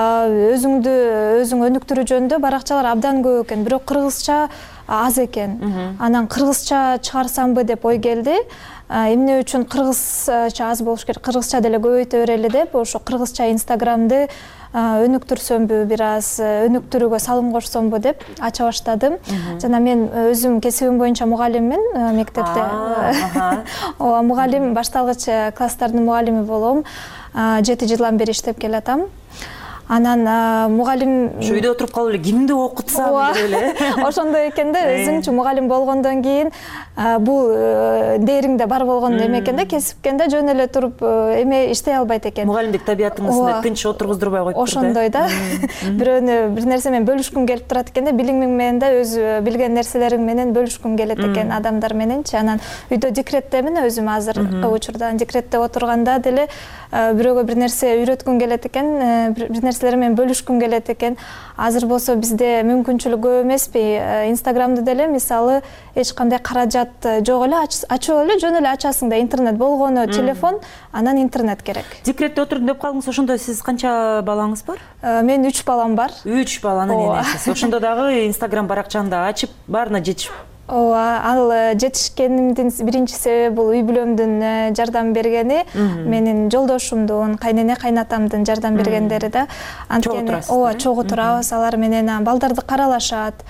Speaker 19: өзүң өнүктүрүү жөнүндө баракчалар абдан көп экен, бирок кыргызча аз экен. Анан кыргызча чыгарсамбы деп ой келди. Эмне үчүн кыргызча аз болуш керек, кыргызча деле көбөйтө берели деп, ошо кыргызча Инстаграмды өнүктүрсөмбү, бир аз өнүктүрүүгө салым кошсомбу деп ача баштадым. Жана мен өзүм кесибим боюнча мугалиммин, мектепте. Ооба, мугалим, башталгыч класстардын мугалими болом. 7 жылдан бери иштеп келатам. Анан мугалим
Speaker 18: үйдө отуруп калып эле кимди окутсам деп эле.
Speaker 19: Ошондой экен да, өзүңчү мугалим болгондон кийин бул дээриңде бар болгон эме экен да, кесипкенде жөн эле туруп эме иштей албайт экен.
Speaker 18: Мугалимдик табиятыңызды тынч отургуздурбай коюп турду.
Speaker 19: Ошондой да. Бирөөнү бир нерсе менен бөлүшкүм келип турат экен да, билимиң менен да, өз билген нерселериң менен бөлүшкүм келет экен адамдар мененчи. Анан үйдө декреттемин өзүм азыркы учурда. Декретте отурганда деле бирөөгө бир нерсе үйрөткүм келет экен, бир нерселер менен бөлүшкүм келет экен. Азыр болсо бизде мүмкүнчүлүк көп эмеспи. Инстаграмды деле мисалы эч кандай каражат жок эле, ачып эле жөн эле ачасың да, интернет болгону телефон, анан интернет керек.
Speaker 18: Декретте отурдум деп калдыңыз, ошондо сиз канча балаңыз бар?
Speaker 19: Мен 3 балам бар.
Speaker 18: 3 баланын энесисиз. Ошондо дагы Инстаграм баракчаны да ачып, баарына жетишип.
Speaker 19: Ооба, ал жетишкенимдин биринчи себеби бул үй бүлөмдүн жардам бергени, менин жолдошумдун, кайнене кайнатамдын жардам бергендери да. Анткени ооба, чогуу турабыз, алар менен балдарды каралашат.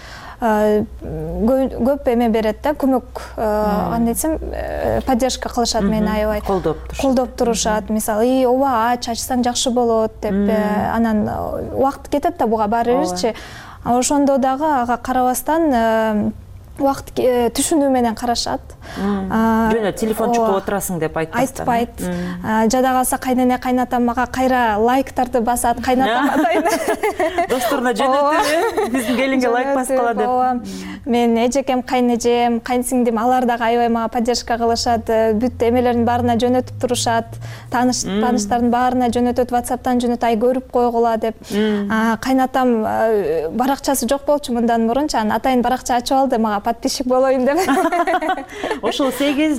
Speaker 19: Көп эме берет да, көмөк, кандай десем, поддержка кылышат мени аябай. Колдоп турушат. Мисалы, ооба, ачсаң жакшы болот деп, анан убакыт кетет да буга баары бирчи. Ошондо дагы ага карабастан убакыт түшүнүү менен карашат.
Speaker 18: Жөн телефон чукуп отурасың деп
Speaker 19: айтпайт. Жада калса кайнене кайнатам мага кайра лайктарды басат, кайнатам атайын.
Speaker 18: Досторуна жөнөтүп, биздин келинге лайк басып кала деп.
Speaker 19: Мен эжекем, кайнежем, кайнсиңдим, алар дагы аябай мага поддержка кылышат. Бүт эмелердин баарына жөнөтүп турушат. Тааныштардын баарына жөнөтөт, WhatsApp'тан жөнөт, ай көрүп койгула деп. Кайнатам баракчасы жок болчу мындан мурунчу, анан атайын баракча ачып алды мага подписчик болоюн деп.
Speaker 18: Ошол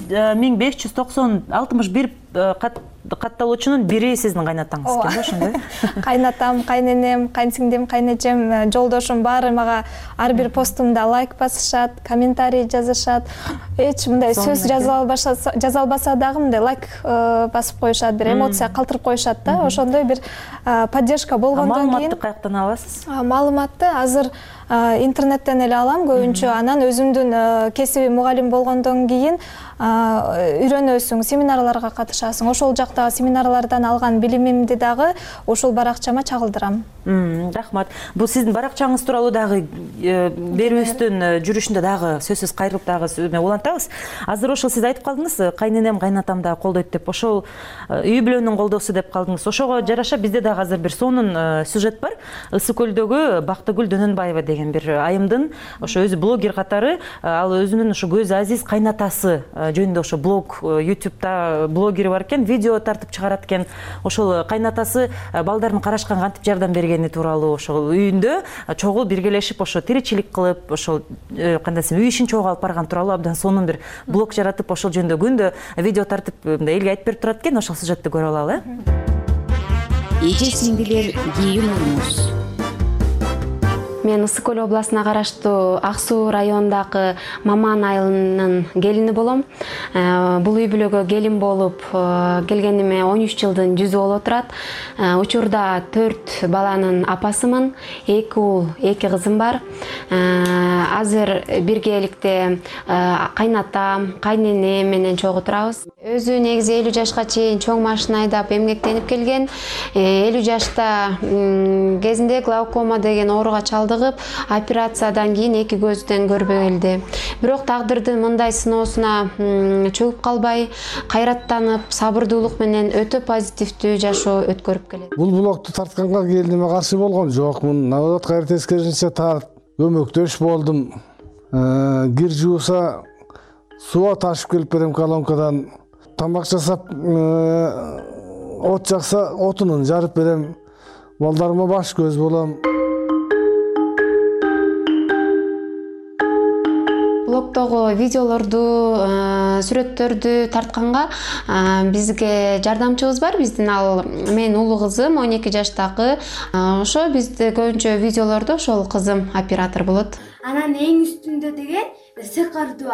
Speaker 18: 8591 катталуучунун бири сиздин кайнатаңыз экен да, ошондой?
Speaker 19: Кайнатам, кайненем, кайнсиңдим, кайнежем, жолдошум баары мага ар бир постумда лайк басышат, комментарий жазышат. Эч мындай сөз жаза албаса дагы мындай лайк басып коюшат, бир эмоция калтырып коюшат да. Ошондой бир поддержка болгондон кийин.
Speaker 18: Маалыматты каяктан аласыз?
Speaker 19: Маалыматты азыр интернеттен эле алам көбүнчө. Анан өзүмдүн кесиби мугалим болгондон кийин үйрөнөсүң, семинарларга катышасың. Ошол жактагы семинарлардан алган билимимди дагы ошол баракчама чагылдырам.
Speaker 18: Рахмат. Бул сиздин баракчаңыз тууралуу дагы берүүбүздүн жүрүшүндө дагы сөзсүз кайрылып дагы улантабыз. Азыр ошол сиз айтып калдыңыз, кайненем, кайнатам дагы колдойт деп. Ошол үй бүлөнүн колдоосу деп калдыңыз. Ошого жараша бизде дагы азыр бир сонун сюжет бар. Ысык көлдөгү Бактыгүл Дөнөнбаева деген бир айымдын ошо өзү блогер катары, ал өзүнүн ошо көз азиз кайнатасы жөнүндө ошо блог, YouTube'да блогери бар экен, видео тартып чыгарат экен. Ошол кайнатасы балдарын карашкан кантип жардам бергени тууралуу, ошол үйүндө чогуу биргелешип ошо тиричилик кылып, ошол кандай десем, үй ишин чогуу алып барган тууралуу абдан сонун бир блог жаратып, ошол жөнүндө күндө видео тартып элге айтып берип турат экен. Ошол сюжетти көрүп алалы.
Speaker 20: Эже сиңдилер, кийин урмуз. Мен Ысык Көл областына караштуу Ак Суу районундагы Маман айылынын келини болом. Бул үй бүлөгө келин болуп келгениме 13 жылдын жүзү болуп турат. Учурда 4 баланын апасымын, 2 уул, 2 кызым бар. Азыр биргеликте кайнатам, кайненем менен чогуу турабыз. Өзү негизи 50 жашка чейин чоң машина айдап эмгектенип келген. 50 жашта кезинде глаукома деген ооруга чалдыгып, операциядан кийин 2 көздөн көрбөй келди. Бирок тагдырдын мындай сыноосуна чөгүп калбай, кайраттанып, сабырдуулук менен өтө позитивдүү жашоо өткөрүп келет.
Speaker 21: Бул блокту тартканга келиниме каршы болгон жокмун. Наоборот, кайра тескерисинче тарт, көмөктөш болдум. Кир жууса суга ташып келип берем колонкадан. Тамак жасап, от жакса отунун жарып берем. Балдарыма баш көз болом.
Speaker 20: Блогдогу видеолорду, сүрөттөрдү тартканга бизге жардамчыбыз бар. Биздин ал менин улуу кызым 12 жаштагы. Ошо бизде көбүнчө видеолорду ошол кызым оператор болот.
Speaker 22: Анан эң үстүндө деген сыкырдуу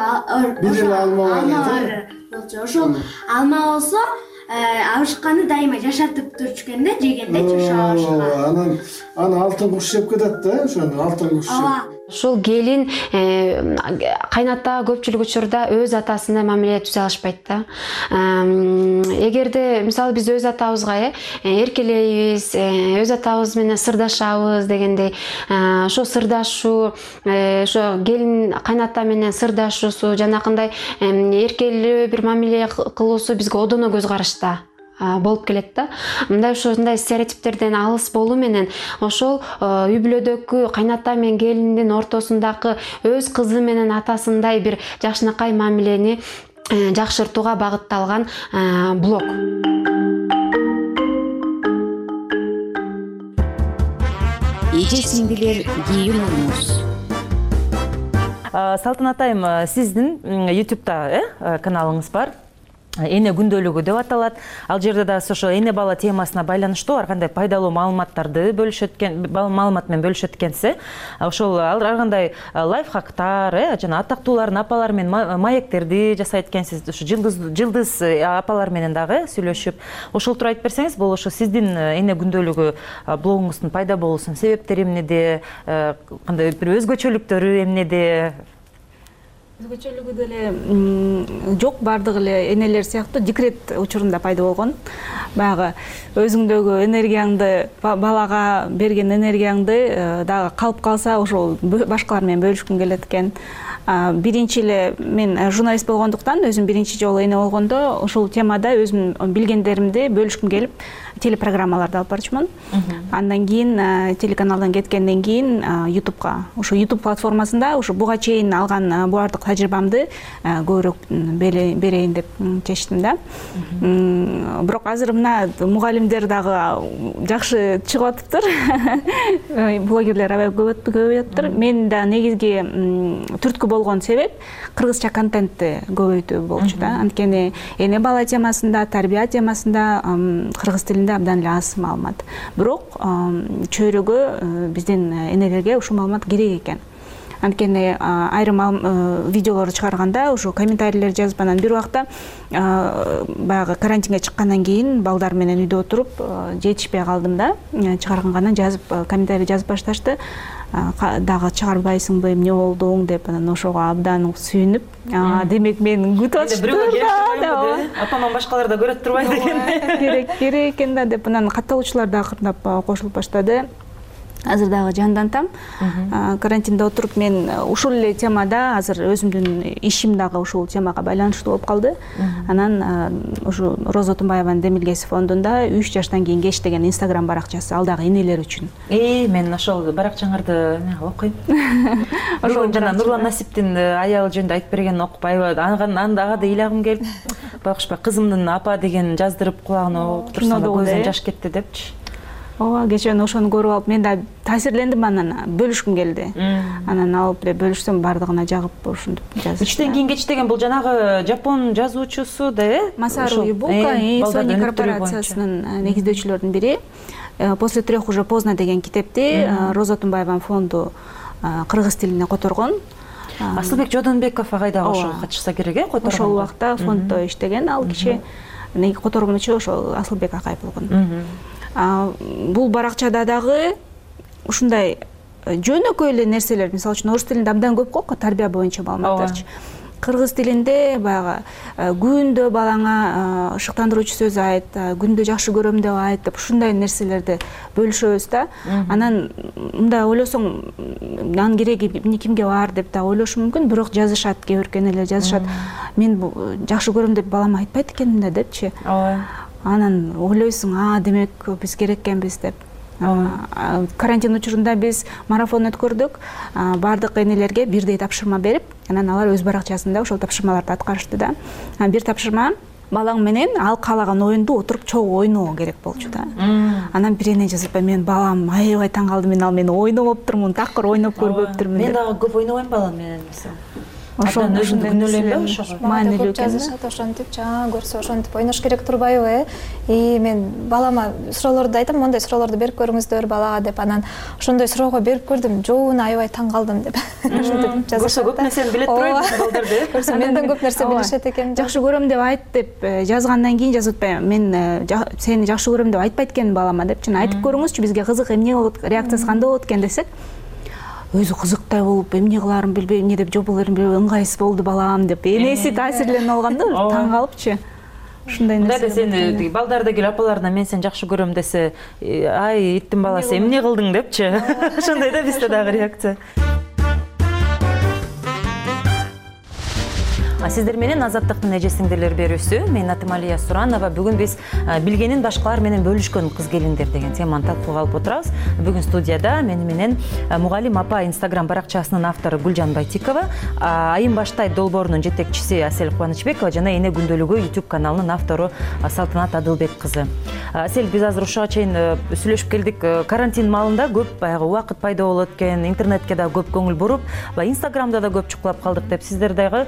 Speaker 22: алма болчу. Ошол алма болсо абышканы дайыма жашатып турчу экен да, жегенде жашашка.
Speaker 21: Анан алтын куш жеп кетет да, ошону алтын куш.
Speaker 20: Ушул келин кайната көпчүлүк учурда өз атасына мамиле түзө алышпайт да. Эгерде мисалы биз өз атабызга эркелейбиз, өз атабыз менен сырдашабыз дегендей, ошо сырдашуу, ошо келин кайната менен сырдашуусу, жанакындай эркелүү бир мамиле кылуусу бизге одоно көз карашта болуп келет да. Мындай ушундай стереотиптерден алыс болуу менен ошол үй бүлөдөгү кайната менен келиндин ортосундагы өз кызы менен атасындай бир жакшынакай мамилени жакшыртууга багытталган блог.
Speaker 23: Эже сиңдилер кийин орунуз.
Speaker 18: Салтанат айым, сиздин YouTube'да каналыңыз бар. Эне күндөлүгү деп аталат. Ал жерде да ошо эне бала темасына байланыштуу ар кандай пайдалуу маалыматтарды маалымат менен бөлүшөт экенсиз. Ошол ар кандай лайфхактар, жана атактуулардын апалары менен маектерди жасайт экенсиз. Ошо жылдыз апалар менен дагы сүйлөшүп, ошол тууру айтып берсеңиз, бул ошо сиздин эне күндөлүгү блогуңуздун пайда болуусунун себептери эмнеде, кандай бир өзгөчөлүктөрү эмнеде?
Speaker 6: Өзгөчөлүгү деле жок, бардыгы эле энелер сыяктуу декрет учурунда пайда болгон. Баягы өзүңдөгү энергияңды, балага берген энергияңды дагы калып калса, ошол башкалар менен бөлүшкүң келет экен. Биринчи эле мен журналист болгондуктан, өзүм биринчи жолу эне болгондо ошол темада өзүм билгендеримди бөлүшкүм келип, телепрограммаларды алып барчумун. Андан кийин телеканалдан кеткенден кийин YouTube'га, ошо YouTube платформасында ошо буга чейин алган баардык тажрыйбамды көбүрөөк берейин деп чечтим да. Бирок азыр мына мугалимдер дагы жакшы чыгып атыптыр. Блогерлер аябай көбөйүптүр. Мен да негизги түрткү болгон себеп кыргызча контентти көбөйтүү болчу да. Анткени эне бала темасында, тарбия темасында кыргыз тилинде абдан эле аз маалымат. Бирок чөйрөгө биздин энелерге ушул маалымат керек экен. Анткени айрым видеолорду чыгарганда ошо комментарийлер жазып, анан бир убакта баягы карантинге чыккандан кийин балдар менен үйдө отуруп жетишпей калдым да. Чыгаргангандан жазып, комментарий жазып башташты. Дагы чыгарбайсыңбы, эмне болдуң деп, анан ошого абдан сүйүнүп, демек мен күтүп атыштыр.
Speaker 18: Апаман башкалар да көрөт турбайт экен.
Speaker 6: Керек экен да деп, анан катталуучулар да акырындап кошулуп баштады. Азыр дагы жандантам. Карантинде отуруп мен ушул эле темада азыр өзүмдүн ишим дагы ушул темага байланыштуу болуп калды. Анан ушу Роза Тумбаеванын Демилгеси фондунда 3 жаштан кийин кеч деген Instagram баракчасы, ал дагы энелер үчүн.
Speaker 18: Мен ошол баракчаңарды окуйм. Ошол жана Нурлан Насиптин аялы жөнүндө айтып берген окуп, ага да ыйлагым келип, байкуш кызымдын апа деген жаздырып кулагына уктурсам көзүнөн жаш кетти депчи.
Speaker 6: ооба кечээ ошону көрүп алып мен да таасирлендим, анан бөлүшкүм келди. Анан алып эле бөлүшсөм бардыгына жагып ушинтип жазып.
Speaker 18: Үчтөн кийин кеч деген бул жанагы жапон жазуучусу да,
Speaker 6: Масару Ибука Sony корпорациясынын негиздөөчүлөрүнүн бири. После 3 уже поздно деген китепти Роза Тумбаеванын фонду кыргыз тилине которгон.
Speaker 18: Асылбек Жодонбеков агайда ошого катышса керек, которгон.
Speaker 6: Ошол убакта фонддо иштеген ал киши. Которгонучу ошол Асылбек агай болгон. Бул баракчада дагы ушундай жөнөкөй эле нерселер, мисалы үчүн орус тилинде абдан көп го тарбия боюнча маалыматтарчы. Кыргыз тилинде баягы күндө балаңа ышыктандыруучу сөз айт, күндө жакшы көрөм деп айт деп ушундай нерселерди бөлүшөбүз да. Анан мындай ойлосоң, анын кереги кимге бар деп да ойлошу мүмкүн, бирок жазышат, кээ бир энелер жазышат. Мен жакшы көрөм деп балама айтпайт экенмин да депчи. Анан ойлойсуң, демек биз керек экенбиз деп. Карантин учурунда биз марафон өткөрдүк. Бардык энелерге бирдей тапшырма берип, анан алар өз баракчасында ошол тапшырмаларды аткарышты да. Бир тапшырма балаң менен ал каалаган оюнду отуруп чогуу ойноо керек болчу да. Анан бир эне жазып, мен балам аябай таң калдым, мен ал менен ойноп такыр ойноп көрбөптүрмүн.
Speaker 18: Мен дагы көп ойнобойм балам менен мисалы.
Speaker 6: Ошону күнөөлөйм ошого.
Speaker 19: Маанилүү экен. Жазышат ошентип, жаңа көрсө ошентип ойнош керек турбайбы? Мен балама суроолорду айтам, мондай суроолорду берип көрүңүздөр балага деп, анан ошондой суроого берип көрдүм, жообуна аябай таң калдым деп. Ошентип жазышат.
Speaker 18: Көрсө көп нерсени билет турбайбы балдарды?
Speaker 19: Көрсө менден көп нерсе билишет экен.
Speaker 6: Жакшы көрөм деп айт деп жазгандан кийин жазып атпайм. Мен сени жакшы көрөм деп айтпайт экенмин балама деп, чын айтып көрүңүзчү, бизге кызык эмне болот, реакциясы кандай болот экен десек. Өзү кызыктай болуп, эмне кылаарын билбей, эмне деп жоболорун билбей, ыңгайсыз болду балам деп, энеси таасирленип алган да, таң калыпчы. Ушундай нерсе.
Speaker 18: Сен балдар да келип апаларына мен сени жакшы көрөм десе, ай, иттин баласы, эмне кылдың депчи. Ошондой да бизде дагы реакция. Сиздер менен Азаттыктын эже сиңдилер берүүсү. Мен атым Алия Суранова. Бүгүн биз билгенин башкалар менен бөлүшкөн кыз келиндер деген теманы талкууга алып отурабыз. Бүгүн студияда мени менен Мугалим апа Instagram баракчасынын автору Гүлжан Байтикова, Айым баштайт долбоорунун жетекчиси Асель Кубанычбекова жана Эне күндөлүгү YouTube каналынын автору Салтанат Адылбек кызы. Асель, биз азыр ушуга чейин сүйлөшүп келдик. Карантин маалында көп баягы убакыт пайда болот экен, интернетке да көп көңүл буруп, Instagramда да көп чукулап калдык деп сиздер дагы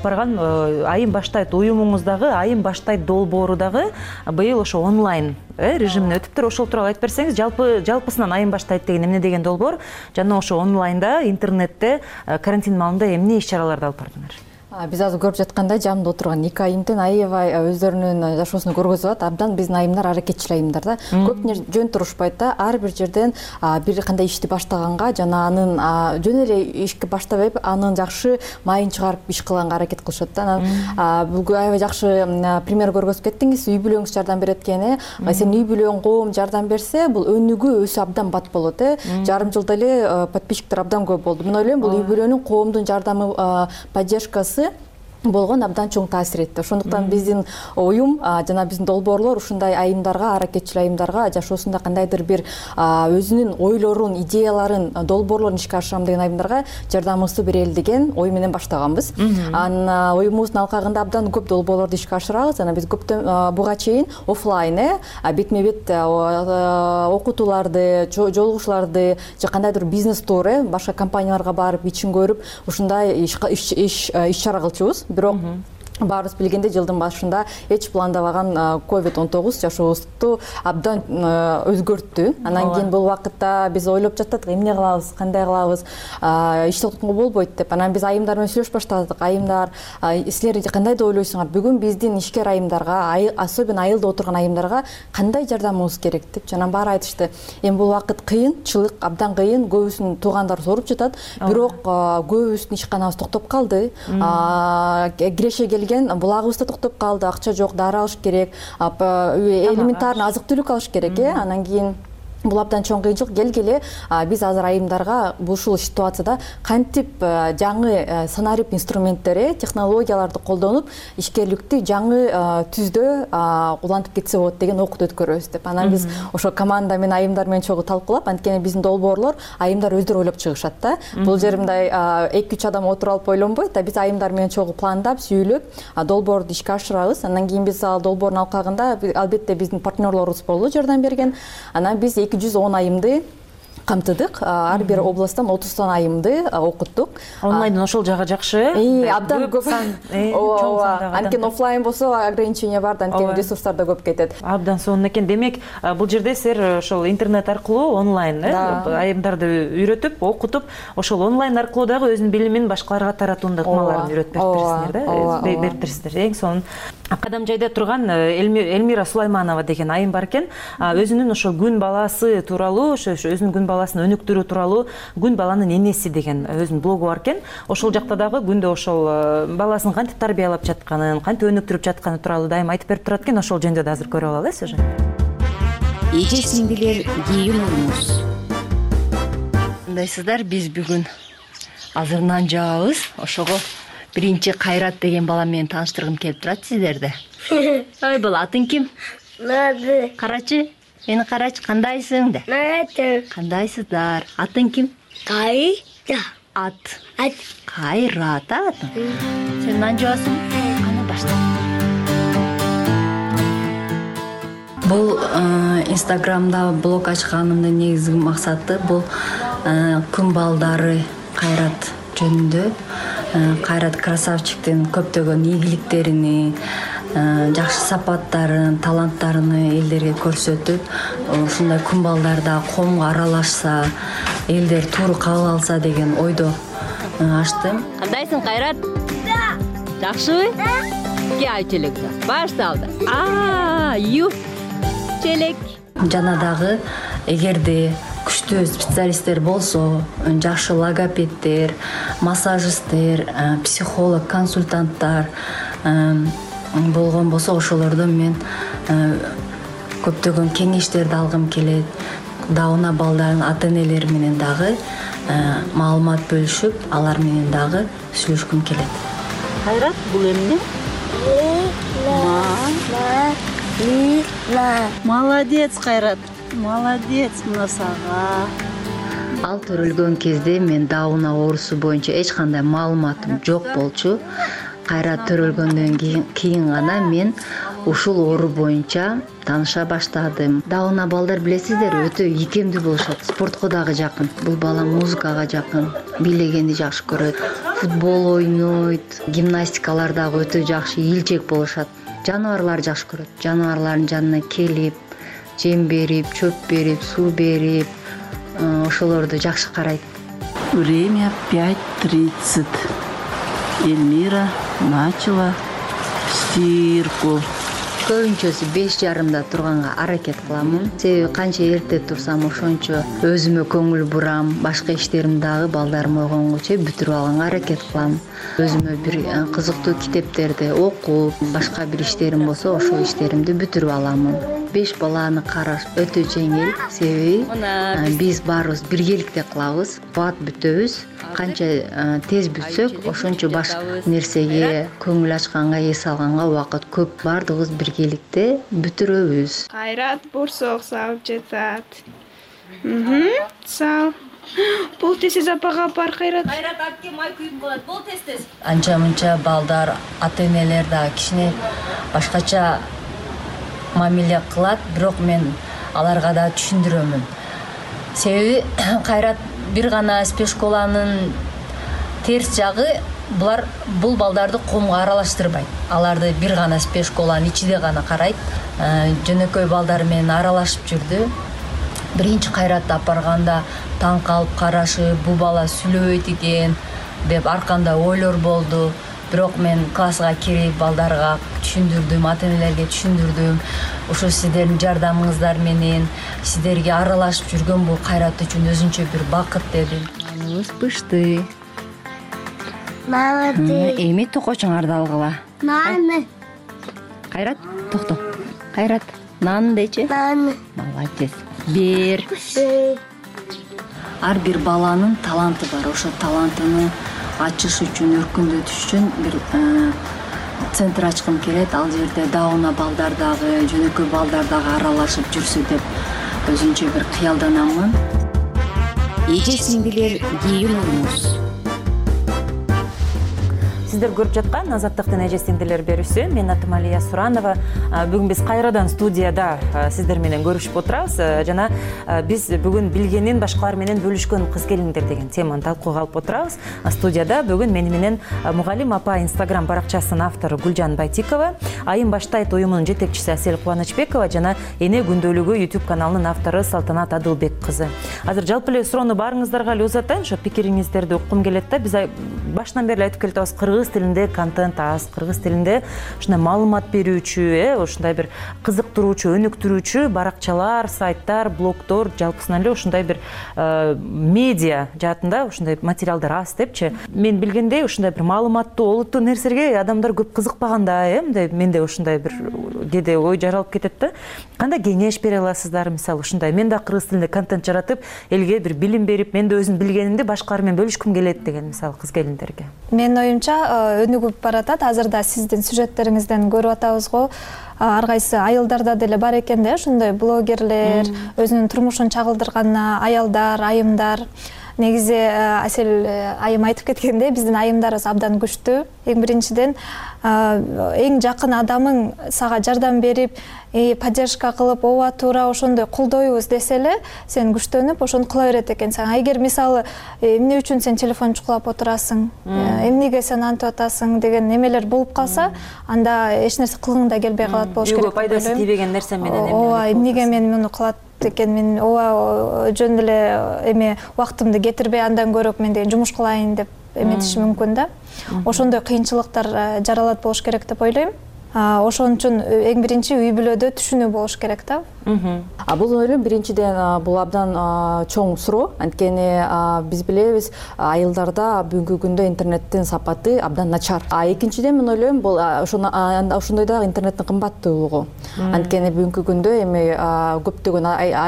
Speaker 18: Айым баштайт уюмуңуздагы Айым баштайт долбоору дагы быйыл ошо онлайн режимине өтүптүр. Ошол тууралуу айтып берсеңиз, жалпысынан Айым баштайт деген эмне деген долбоор жана ошо онлайнда, интернетте карантин маалында эмне иш-чараларды алып бардыңар?
Speaker 15: Биз азыр көрүп жаткандай жамында отурган 2 айымдын аябай өздөрүнүн жашоосун көргөзүп атат. Абдан биздин айымдар аракетчил айымдар да. Көп жөн турушпайт да. Ар бир жерден бир кандай ишти баштаганга жана анын жөн эле ишке баштабай анын жакшы майын чыгарып иш кылганга аракет кылышат да. Бул аябай жакшы пример көргөзүп кеттиңиз. Үй бүлөңүз жардам берет экен. Сен үй бүлөң, коом жардам берсе, бул өнүгүү өсү абдан бат болот. Жарым жылда эле подписчиктер абдан көп болду. Мен ойлойм, бул үй бүлөнүн, коомдун жардамы, поддержкасы болгон абдан чоң таасир этти. Ошондуктан биздин оюм жана биздин долбоорлор ушундай айымдарга, аракетчил айымдарга жашоосунда кандайдыр бир өзүнүн ойлорун, идеяларын, долбоорлорун ишке ашырам деген айымдарга жардамыбызды берели деген ой менен баштаганбыз. Анан оюмубуздун алкагында абдан көп долбоорлорду ишке ашырабыз. Анан биз көптөн буга чейин офлайн, бетме бет окутууларды, жолугушууларды, же кандайдыр бизнес тур, башка компанияларга барып, ичин көрүп, ушундай иш-чара кылчубуз. Бирок баарыбыз билгендей жылдын башында эч пландабаган COVID-19 жашообузду абдан өзгөрттү. Анан кийин бул убакытта биз ойлоп жаттык, эмне кылабыз, кандай кылабыз, иш токтотконго болбойт деп. Анан биз айымдар менен сүйлөшүп баштадык. Айымдар, силер кандай деп ойлойсуңар? Бүгүн биздин ишкер айымдарга, особенно айылда отурган айымдарга кандай жардамыбыз керек деп. Анан баары айтышты. Эми бул убакыт кыйынчылык, абдан кыйын. Көбүсүнүн туугандары ооруп жатат. Бирок көбүбүздүн ишканабыз токтоп калды. Киреше булагыбыз да токтоп калды, акча жок, дары алыш керек, элементарный азык-түлүк алыш керек, анан кийин бул абдан чоң кыйынчылык. Келгеле биз азыр айымдарга ушул ситуацияда кантип жаңы санарип инструменттери, технологияларды колдонуп, ишкерликти жаңы түздө улантып кетсе болот деген окут өткөрөбүз деп. Анан биз ошо команда менен айымдар менен чогуу талкуулап, анткени биздин долбоорлор айымдар өздөрү ойлоп чыгышат да. Бул жер мындай 2-3 адам отуруп алып ойлонбойт да, биз айымдар менен чогуу пландап, сүйлөп, долбоорду ишке ашырабыз. Анан кийин биз ал долбоордун алкагында албетте биздин партнерлорубуз болду, жардам берген. Анан биз 210 айымды камтыдык. Ар бир областтан 30 айымды окуттук.
Speaker 18: Онлайндын ошол жагы жакшы.
Speaker 15: Абдан көп. Анткени офлайн болсо ограничение бар, анткени ресурстар да көп кетет.
Speaker 18: Абдан сонун экен. Демек, бул жерде силер ошол интернет аркылуу онлайн айымдарды үйрөтүп, окутуп, ошол онлайн аркылуу дагы өзүнүн билимин башкаларга таратуунун ыкмаларын үйрөтүп берип бериптирсиздер. Эң сонун. Кадамжайда турган Элмира Сулайманова деген айым бар экен. Өзүнүн ошол күн баласы тууралуу, өзүнүн күн баласын өнүктүрүү тууралуу күн баланын энеси деген өзүнүн блогу бар экен. Ошол жакта дагы күндө ошол баласын кантип тарбиялап жатканын, кантип өнүктүрүп жатканы тууралуу дайым айтып берип турат экен. Ошол жөнүндө да азыр көрүп алалы сюжет.
Speaker 23: Эже сиңдилер кийинүүбүз.
Speaker 2: Мындайсыздар, биз бүгүн азыр нан жаабыз. Ошого биринчи Кайрат деген бала менен тааныштыргым келип турат сиздерди. Ой, бала, атың ким?
Speaker 4: Нады.
Speaker 2: Карачы, мени карачы, кандайсың да?
Speaker 4: Нады.
Speaker 2: Кандайсыздар? Атың ким?
Speaker 4: Кайда.
Speaker 2: Ат. Кайрат атың. Сен нан жаасың? Кана башла. Бул Инстаграмда блог ачканымдын негизги максаты бул күн балдары Кайрат жөнүндө. Кайрат красавчиктин көптөгөн ийгиликтерини, жакшы сапаттарын, таланттарын элдерге көрсөтүп, ушундай күн балдарда коомго аралашса, элдер туура кабыл алса деген ойдо ачтым. Кандайсың, Кайрат? Жакшыбы? Ке челек башталды. Юп челек. Жана дагы эгерде күчтүү специалисттер болсо, жакшы логопеддер, массажисттер, психолог, консультанттар болгон болсо, ошолордон мен көптөгөн кеңештерди алгым келет. Дауна балдардын ата-энелери менен дагы маалымат бөлүшүп, алар менен дагы сүйлөшкүм келет. Кайрат, бул эмне?
Speaker 7: Молодец, Кайрат. Молодец, мына сага.
Speaker 2: Ал төрөлгөн кезде мен дауна оорусу боюнча эч кандай маалыматым жок болчу. Кайрат төрөлгөндөн кийин гана мен ушул оору боюнча тааныша баштадым. Дауна балдар билесиздер, өтө ийкемдүү болушат. Спортко дагы жакын. Бул бала музыкага жакын, бийлегенди жакшы көрөт. Футбол ойнойт, гимнастикалар дагы өтө жакшы ийилчек болушат. Жаныбарлар жакшы көрөт. Жаныбарлардын жанына келип, жем берип, чөп берип, суу берип, ошолорду жакшы карайт.
Speaker 7: Время 5:30. Эльмира начала стирку.
Speaker 2: Көбүнчөсү 5:30 турганга аракет кыламын. Себеби канча эрте турсам ошончо өзүмө көңүл бурам, башка иштеримди дагы балдарым ойгонгучу бүтүрүп алганга аракет кылам. Өзүмө бир кызыктуу китептерди окуп, башка бир иштерим болсо ошол иштеримди бүтүрүп аламын. 5 баланы караш өтө жеңил, себеби биз баарыбыз биргеликте кылабыз, бат бүтөбүз. Канча тез бүтсөк, ошончо башка нерсеге көңүл ачканга, эс алганга убакыт көп. Бардыгыбыз биргеликте бүтүрөбүз.
Speaker 4: Кайрат борсок сабып жатат. Сау. Бул тез апага бар, Кайрат.
Speaker 2: Кайрат акке май күйүп калат. Бул тез. Анча-мынча балдар, ата-энелер да кичине башкача мамиле кылат, бирок мен аларга да түшүндүрөмүн. Себеби Кайрат бир гана спешколанын терс жагы бул балдарды коомго аралаштырбайт. Аларды бир гана спешколанын ичиде гана карайт. Жөнөкөй балдар менен аралашып жүрдү. Биринчи Кайратты апарганда таң калып карашы, бул бала сүйлөбөйт экен деп ар кандай ойлор болду. Бирок мен класска кирип балдарга түшүндүрдүм, ата-энелерге түшүндүрдүм. Ошо сиздердин жардамыңыздар менен сиздерге аралашып жүргөн бул Кайрат үчүн өзүнчө бир бакыт дедим. Пышты.
Speaker 4: Молодец.
Speaker 2: Эми токочуңарды алгыла.
Speaker 4: Наны.
Speaker 2: Кайрат, токто. Кайрат, нан дечи.
Speaker 4: Наны.
Speaker 2: Молодец. Бир. Ар бир баланын таланты бар. Ошо талантыны ачыш үчүн, өркүндөтүш үчүн бир центр ачкым келет. Ал жерде дауна балдар дагы, жөнөкөй балдар дагы аралашып жүрсү деп өзүнчө бир кыялданамын.
Speaker 23: Эже сиңдилер кийинүүбүз.
Speaker 18: Сиздер көрүп жаткан Азаттыктын эже сиңдилер берүүсү. Мен атым Алия Суранова. Бүгүн биз кайрадан студияда сиздер менен көрүшүп отурабыз. Жана биз бүгүн билгенин башкалар менен бөлүшкөн кыз келиндер деген теманы талкууга алып отурабыз. Студияда бүгүн мени менен Мугалим апа Instagram баракчасынын автору Гүлжан Байтикова, Айым баштайт уюмунун жетекчиси Асель Кубанычбекова жана Эне күндөлүгү YouTube каналынын автору Салтанат Адылбек кызы. Азыр жалпы эле суроону баарыңыздарга эле узатайын, ошо пикириңиздерди уккум келет да. Биз башынан бери айтып келатабыз, кыргыз тилинде контент аз, кыргыз тилинде ушундай маалымат берүүчү, ушундай бир кызыктыруучу, өнүктүрүүчү баракчалар, сайттар, блогдор, жалпысынан эле ушундай бир медиа жаатында ушундай материалдар аз депчи. Мен билгендей ушундай бир маалыматтуу, олуттуу нерселерге адамдар көп кызыкпагандай, мындай менде ушундай бир кээде ой жаралып кетет да. Кандай кеңеш бере аласыздар, мисалы ушундай мен да кыргыз тилинде контент жаратып, элге бир билим берип, мен да өзүм билгенимди башкалар менен бөлүшкүм келет деген мисалы кыз келиндерге.
Speaker 19: Менин оюмча өнүгүп баратат. Азырда сиздин сюжеттериңизден көрүп атабыз го. Ар кайсы айылдарда деле бар экен да, ушундай блогерлер, өзүнүн турмушун чагылдырган аялдар, айымдар. Негизи Асель айым айтып кеткендей, биздин айымдарыбыз абдан күчтүү. Эң биринчиден эң жакын адамың сага жардам берип, поддержка кылып, ооба туура ошондой колдойбуз десе эле, сен күчтөнүп ошону кыла берет экенсиң. Эгер мисалы эмне үчүн сен телефон чукулап отурасың, эмнеге сен антип атасың деген немелер болуп калса, анда эч нерсе кылгың да келбей калат болуш керек.
Speaker 18: Пайдасы тийбеген нерсе менен
Speaker 19: ооба, эмнеге мен муну кылат экен, мен ооба жөн эле эме убактымды кетирбей андан көрөк мен деген жумуш кылайын деп эметиши мүмкүн да. Ошондой кыйынчылыктар жаралат болуш керек деп ойлойм. Ошон үчүн эң биринчи үй бүлөдө түшүнүү болуш керек да.
Speaker 15: Бул ойлойм биринчиден бул абдан чоң суроо. Анткени биз билебиз, айылдарда бүгүнкү күндө интернеттин сапаты абдан начар. Экинчиден мен ойлойм бул ошондой да интернеттин кымбаттуулугу. Анткени бүгүнкү күндө эми көптөгөн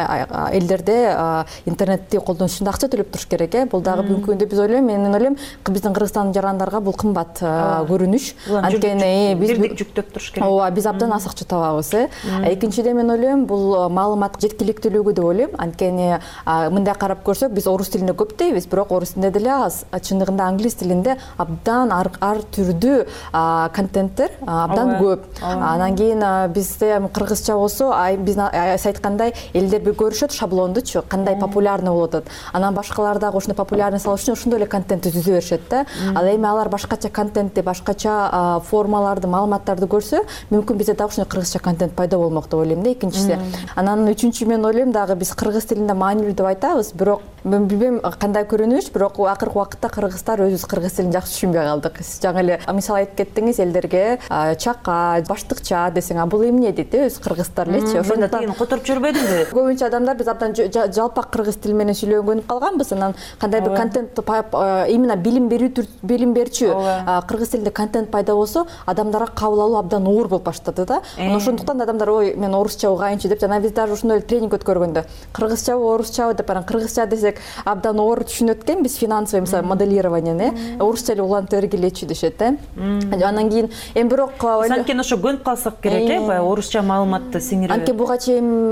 Speaker 15: элдерде интернетти колдонуш үчүн акча төлөп туруш керек. Бул дагы бүгүнкү күндө биз ойлойм, мен ойлойм, биздин Кыргызстандын жарандарга бул кымбат көрүнүш. Анткени биз жүктөп туруш керек. Ооба, биз абдан аз акча табабыз. Экинчиден мен ойлойм, бул маалымат жеткиликтүүлүгү деп ойлойм. Анткени мындай карап көрсөк, биз орус тилинде көп дейбиз, бирок орус тилинде деле аз. Чындыгында англис тилинде абдан ар түрдүү контенттер абдан көп. Анан кийин бизде кыргызча болсо, биз айткандай элдер бир көрүшөт шаблондучу, кандай популярный болуп атат. Анан башкалар дагы ошондой популярный салыш үчүн ошондой эле контентти түзө беришет да. Ал эми алар башкача контентти, башкача формаларды, маалыматтарды көрсө, мүмкүн бизде дагы ошондой кыргызча контент пайда болмок деп ойлойм да, экинчиси. Анан үчүнчү мен ойлойм дагы биз кыргыз тилинде маанилүү деп айтабыз, бирок мен билбейм кандай көрүнүш, бирок акыркы убакытта кыргыздар өзүбүз кыргыз тилин жакшы түшүнбөй калдык. Сиз жаңы эле мисал айтып кеттиңиз, элдерге чака, баштыкча десең, бул эмне дейт өз кыргыздар элечи.
Speaker 18: Ошондон которуп жүрбөдүңбү?
Speaker 15: Көбүнчө адамдар биз абдан жалпак кыргыз тили менен сүйлөнгөнүп калганбыз. Анан кандай бир контент именно билим берүүчү кыргыз тилинде контент пайда болсо, адамдарга кабыл алуу абдан оор болуп баштады да. Ошондуктан адамдар ой, мен орусча угайынчы деп, жана биз даже ошондой тренинг өткөргөндө кыргызчабы, орусчабы деп, анан кыргызча десек абдан оор түшүнөт экен, биз финансовый мисалы моделированияны, орусча эле улантып бергилечи дешет да. Анан кийин эми бирок
Speaker 18: анткени ошо көнүп калсак керек, баягы орусча маалыматты сиңирип.
Speaker 15: Анткени буга чейин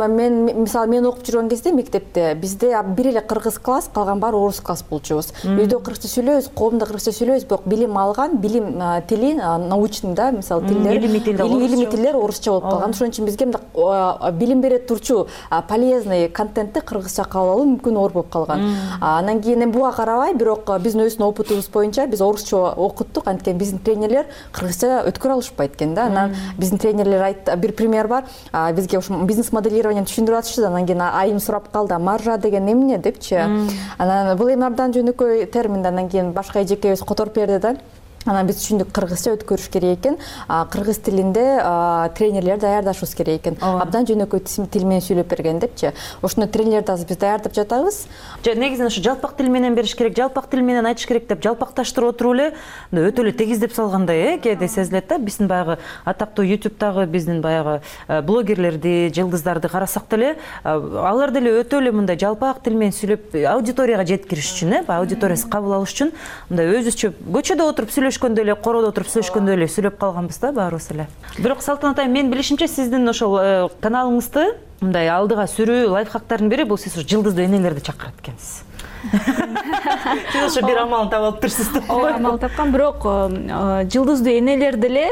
Speaker 15: мен окуп жүргөн кезде мектепте бизде бир эле кыргыз класс, калган баары орус класс болчубуз. Үйдө кыргызча сүйлөйбүз, коомдо кыргызча сүйлөйбүз, бирок билим алган, билим тили, научный да, мисалы тилдер, илимий тилдер орусча болуп калган. Ошон үчүн бизге билим бере турчу полезный контентти кыргызча кабыл алуу мүмкүн оор болуп калган. Анан кийин буга карабай, бирок биздин өзүбүздүн опытыбыз боюнча биз орусча окуттук, анткени биздин тренерлер кыргызча өткөрө алышпайт экен да. Анан биздин тренерлер айтты, бир пример бар, бизге ушу бизнес моделированияны түшүндүрүп атышты. Анан кийин айым сурап калды, маржа деген эмне депчи. Анан бул эми абдан жөнөкөй термин, анан кийин башка эжекебиз которуп берди да. Анан биз түшүндүк, кыргызча өткөрүш керек экен, кыргыз тилинде тренерлер даярдашыбыз керек экен. Абдан жөнөкөй тил менен сүйлөп берген депчи. Ошондой тренерлерди азыр биз даярдап жатабыз.
Speaker 18: Негизинен ошо жалпак тил менен бериш керек, жалпак тил менен айтыш керек деп жалпакташтырып отуруп эле өтө эле тегиздеп салгандай, кээде сезилет да. Биздин баягы атактуу YouTube'дагы биздин баягы блогерлерди, жылдыздарды карасак деле, алар деле өтө эле мындай жалпак тил менен сүйлөп аудиторияга жеткириш үчүн, аудиториясы кабыл алыш үчүн мындай өзүчө көчөдө отуруп сүйлөшкөндө эле, короодо отуруп сүйлөшкөндө эле сүйлөп калганбыз да баарыбыз эле. Бирок Салтанат айым, мен билишимче сиздин ошол каналыңызды мындай алдыга сүрүү лайфхактардын бири бул сиз жылдыздуу энелерди чакырат экенсиз. Сиз ошо бир амалын таап алыптырсыз да.
Speaker 6: Ооба, амал тапкан, бирок жылдыздуу энелер деле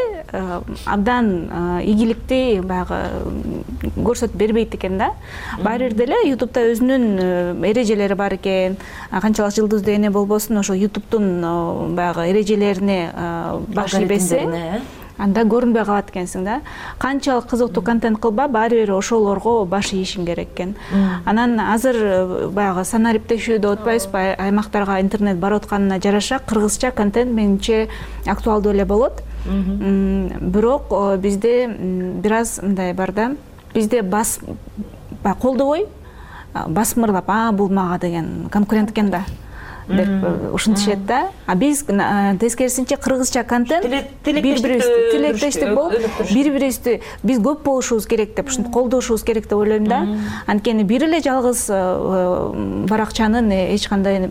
Speaker 6: абдан ийгиликтүү баягы көрсөтүп бербейт экен да. Баары бир деле YouTube'да өзүнүн эрежелери бар экен. Канчалык жылдыздуу эне болбосун, ошол YouTube'дун баягы эрежелерине баш ийбесе, анда көрүнбөй калат экенсиң да. Канчалык кызыктуу контент кылба, баары бир ошолорго баш ийишиң керек экен. Анан азыр баягы санариптешүү деп атпайбызбы, аймактарга интернет барып атканына жараша кыргызча контент менимче актуалдуу эле болот. Бирок бизде бир аз мындай бар да. Бизде колдобой басмырлап, бул мага деген конкурент экен да деп ушинтишет да. А биз тескерисинче кыргызча контент бири-бирибизди тилектештик болуп, бири-бирибизди биз көп болушубуз керек деп ушинтип колдошубуз керек деп ойлойм да. Анткени бир эле жалгыз баракчанын эч кандай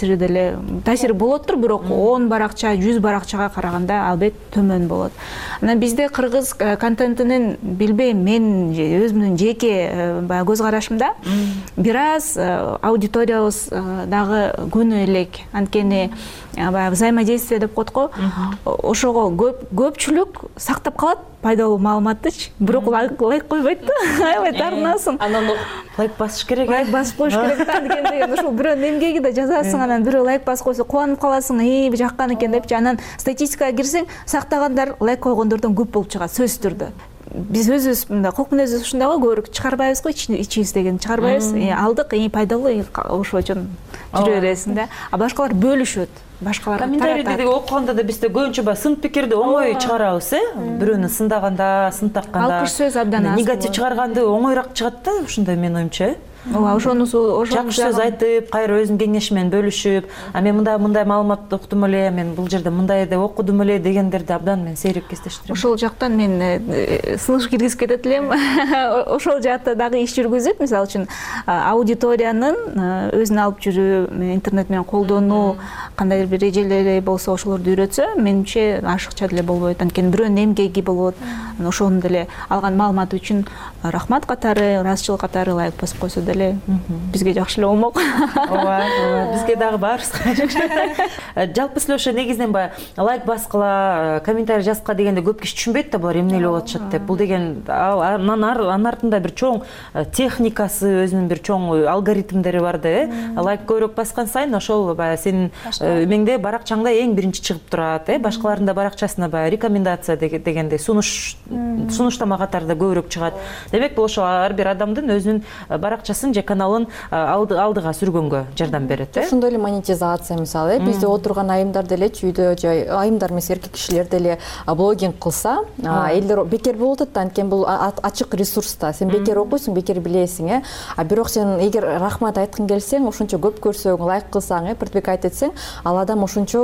Speaker 6: таасири болоттур, бирок 10 баракча, 100 баракчага караганда албет төмөн болот. Анан бизде кыргыз контентинин, билбейм, мен өзүмдүн жеке көз карашымда бир аз аудиториябыз дагы көнө элек. Анткени баягы взаимодействие деп коет го. Ошого көпчүлүк сактап калат пайдалуу маалыматтычы, бирок лайк койбойт да. Аябай тартынасың.
Speaker 18: Анан лайк басыш керек.
Speaker 6: Лайк басып коюш керек да. Деген ошол бирөөнүн эмгеги да жазасың, анан бирөө лайк басып койсо кубанып каласың, жаккан экен депчи. Анан статистикага кирсең, сактагандар лайк койгондордон көп болуп чыгат сөзсүз түрдө. Биз өзүбүз мындай кок мүнөзүбүз ушундай го, көрүк чыгарбайбыз го, ичибиздегини чыгарбайбыз. Алдык, пайдалуу, ошол үчүн жүрө бересиң да. А башкалар бөлүшөт.
Speaker 18: Комментарийди окуганда да бизде көбүнчө сын пикирди оңой чыгарабыз, бирөөнү сындаганда, сын такканда.
Speaker 6: Алкыш сөз абдан аз.
Speaker 18: Негатив чыгарганды оңоюраак чыгат да, ушундай менин оюмча.
Speaker 6: Ооба, ошонусу
Speaker 18: жакшы сөз айтып, кайра өзүнүн кеңеши менен бөлүшүп, мен мындай маалымат окудум эле, мен бул жерде мындай деп окудум эле дегендерди абдан мен сейреп кездештирем.
Speaker 6: Ошол жактан мен сунуш киргизип кетет элем. Ошол жакта дагы иш жүргүзүп, мисалы үчүн аудиториянын өзүн алып жүрүү, интернет менен колдонуу, кандайдыр бир эрежелери болсо ошолорду үйрөтсө, менимче ашыкча деле болбойт. Анткени бирөөнүн эмгеги болот. Ошону деле алган маалымат үчүн рахмат катары, ыраазычылык катары лайк басып койсо деле бизге жакшы эле болмок.
Speaker 18: Ооба, бизге дагы баарыбызга. Жалпы эле ошо негизинен баягы лайк баскыла, комментарий жазкыла дегенде көп киши түшүнбөйт да, булар эмне эле болуп атышат деп. Бул деген анын артында бир чоң техникасы, өзүнүн бир чоң алгоритмдери бар да. Лайк көбүрөөк баскан сайын ошол баягы сенин эмеңде баракчаңда эң биринчи чыгып турат, башкалардын да баракчасына баягы рекомендация дегендей сунуштама катарында көбүрөөк чыгат. Демек бул ошо ар бир адамдын өзүнүн баракчасын же каналын алдыга сүргөнгө жардам берет.
Speaker 15: Ошондой эле монетизация, мисалы, бизде отурган айымдар делечи үйдө, же айымдар эмес, эркек кишилер деле блогинг кылса, элдер бекер болуп атат да, анткени бул ачык ресурс да. Сен бекер окуйсуң, бекер билесиң, бирок сен эгер рахмат айткың келсең, ошончо көп көрсөң, лайк кылсаң, продвигать этсең, ал адам ошончо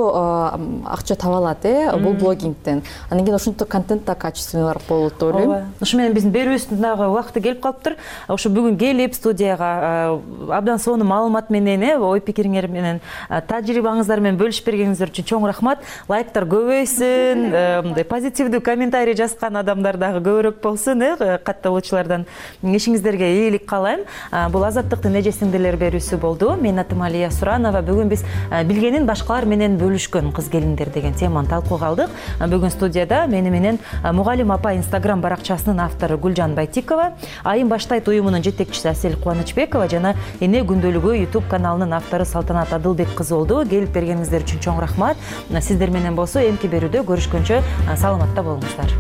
Speaker 15: акча таба алат, бул блогингден. Андан кийин ошончо контент да качественныйраак болот деп ойлойм.
Speaker 18: Ошо менен биздин берүүбүздүн дагы убакыты келип калыптыр. Ошо бүгүн келип студияга абдан сонун маалымат менен, ой пикириңер менен, тажрыйбаңыздар менен бөлүшүп бергениңиздер үчүн чоң рахмат. Лайктар көбөйсүн, мындай позитивдүү комментарий жазган адамдар дагы көбүрөөк болсун, катталуучулардан. Ишиңиздерге ийгилик каалайм. Бул Азаттыктын эже-сиңдилер берүүсү болду. Мен атым Алия Суранова. Бүгүн биз билгенин башкалар менен бөлүшкөн кыз келиндер деген теманы талкууга алдык. Бүгүн студияда мени менен Мугалим апа Instagram баракчасынын автору Гүлжан Байтикова, Айым баштайт уюмунун жетекчиси Асель Кубанычбекова жана Эне күндөлүгү YouTube каналынын автору Салтанат Адылбек кызы болду. Келип бергениңиздер үчүн чоң рахмат. Сиздер менен болсо эмки берүүдө көрүшкөнчө саламатта болуңуздар.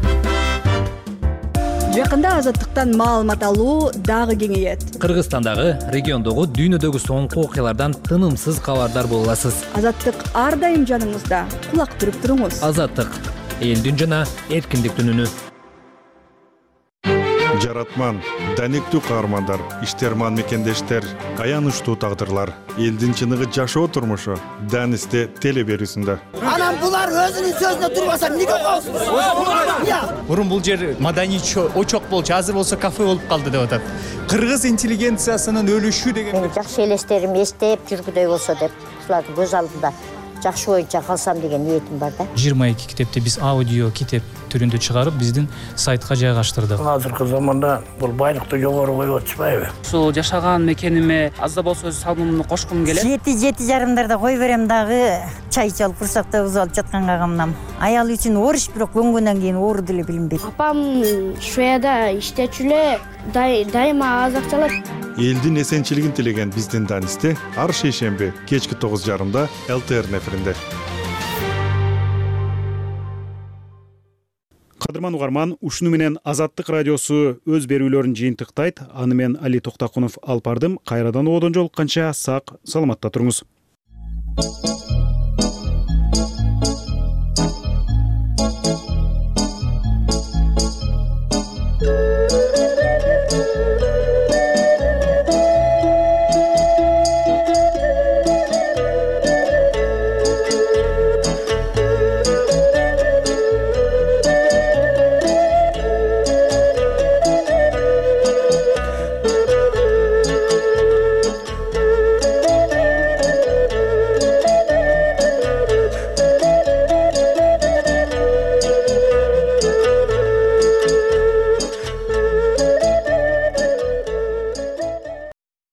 Speaker 5: Жакында Азаттыктан маалымат алуу дагы кеңейет.
Speaker 17: Кыргызстандагы, региондогу, дүйнөдөгү соңку окуялардан тынымсыз кабардар боло аласыз.
Speaker 5: Азаттык ар дайым жаныңызда. Кулак түрүп туруңуз.
Speaker 17: Азаттык, элдин жана эркиндиктин үнү.
Speaker 8: Жаратман, даниктүү каармандар, иштерман мекендештер, аянычтуу тагдырлар, элдин чыныгы жашоо турмушу Данисте теле берүүсүндө.
Speaker 9: Анан булар өзүнүн сөзүнө турбаса эмнеге коесуз?
Speaker 24: Мурун бул жер маданий очок болчу, азыр болсо кафе болуп калды деп атат. Кыргыз интеллигенциясынын өлүшү деген
Speaker 25: жакшы элестерим эстеп жүргүдөй болсо деп ушуларды көз алдымда
Speaker 11: жакшы боюнча калсам деген ниетим бар да.
Speaker 13: 22 китепти биз аудио китеп түрүндө чыгарып биздин сайтка жайгаштырдык.
Speaker 12: Азыркы заманда бул байлыкты жогору коюп атышпайбы?
Speaker 14: Ушул жашаган мекениме аз да болсо өз салымымды кошкум келет.
Speaker 11: 7:30 кой берем дагы, чай ичип алып курсакта узалып жатканга камнам. Аял үчүн ориш, бирок көнгөндөн кийин оор деле билинбейт.
Speaker 22: Апам Шведияда иштечү эле, дайыма аз акча алат.
Speaker 8: Элдин эсенчилигин тилеген биздин Данисте ар шейшемби кечки 9:30 ЛТР эфиринде.
Speaker 1: Кадырман угарман, ушуну менен Азаттык радиосу өз берүүлөрүн жыйынтыктайт. Аны мен Али Токтакунов алып бардым. Кайрадан одон жолукканча сак, саламатта туруңуз.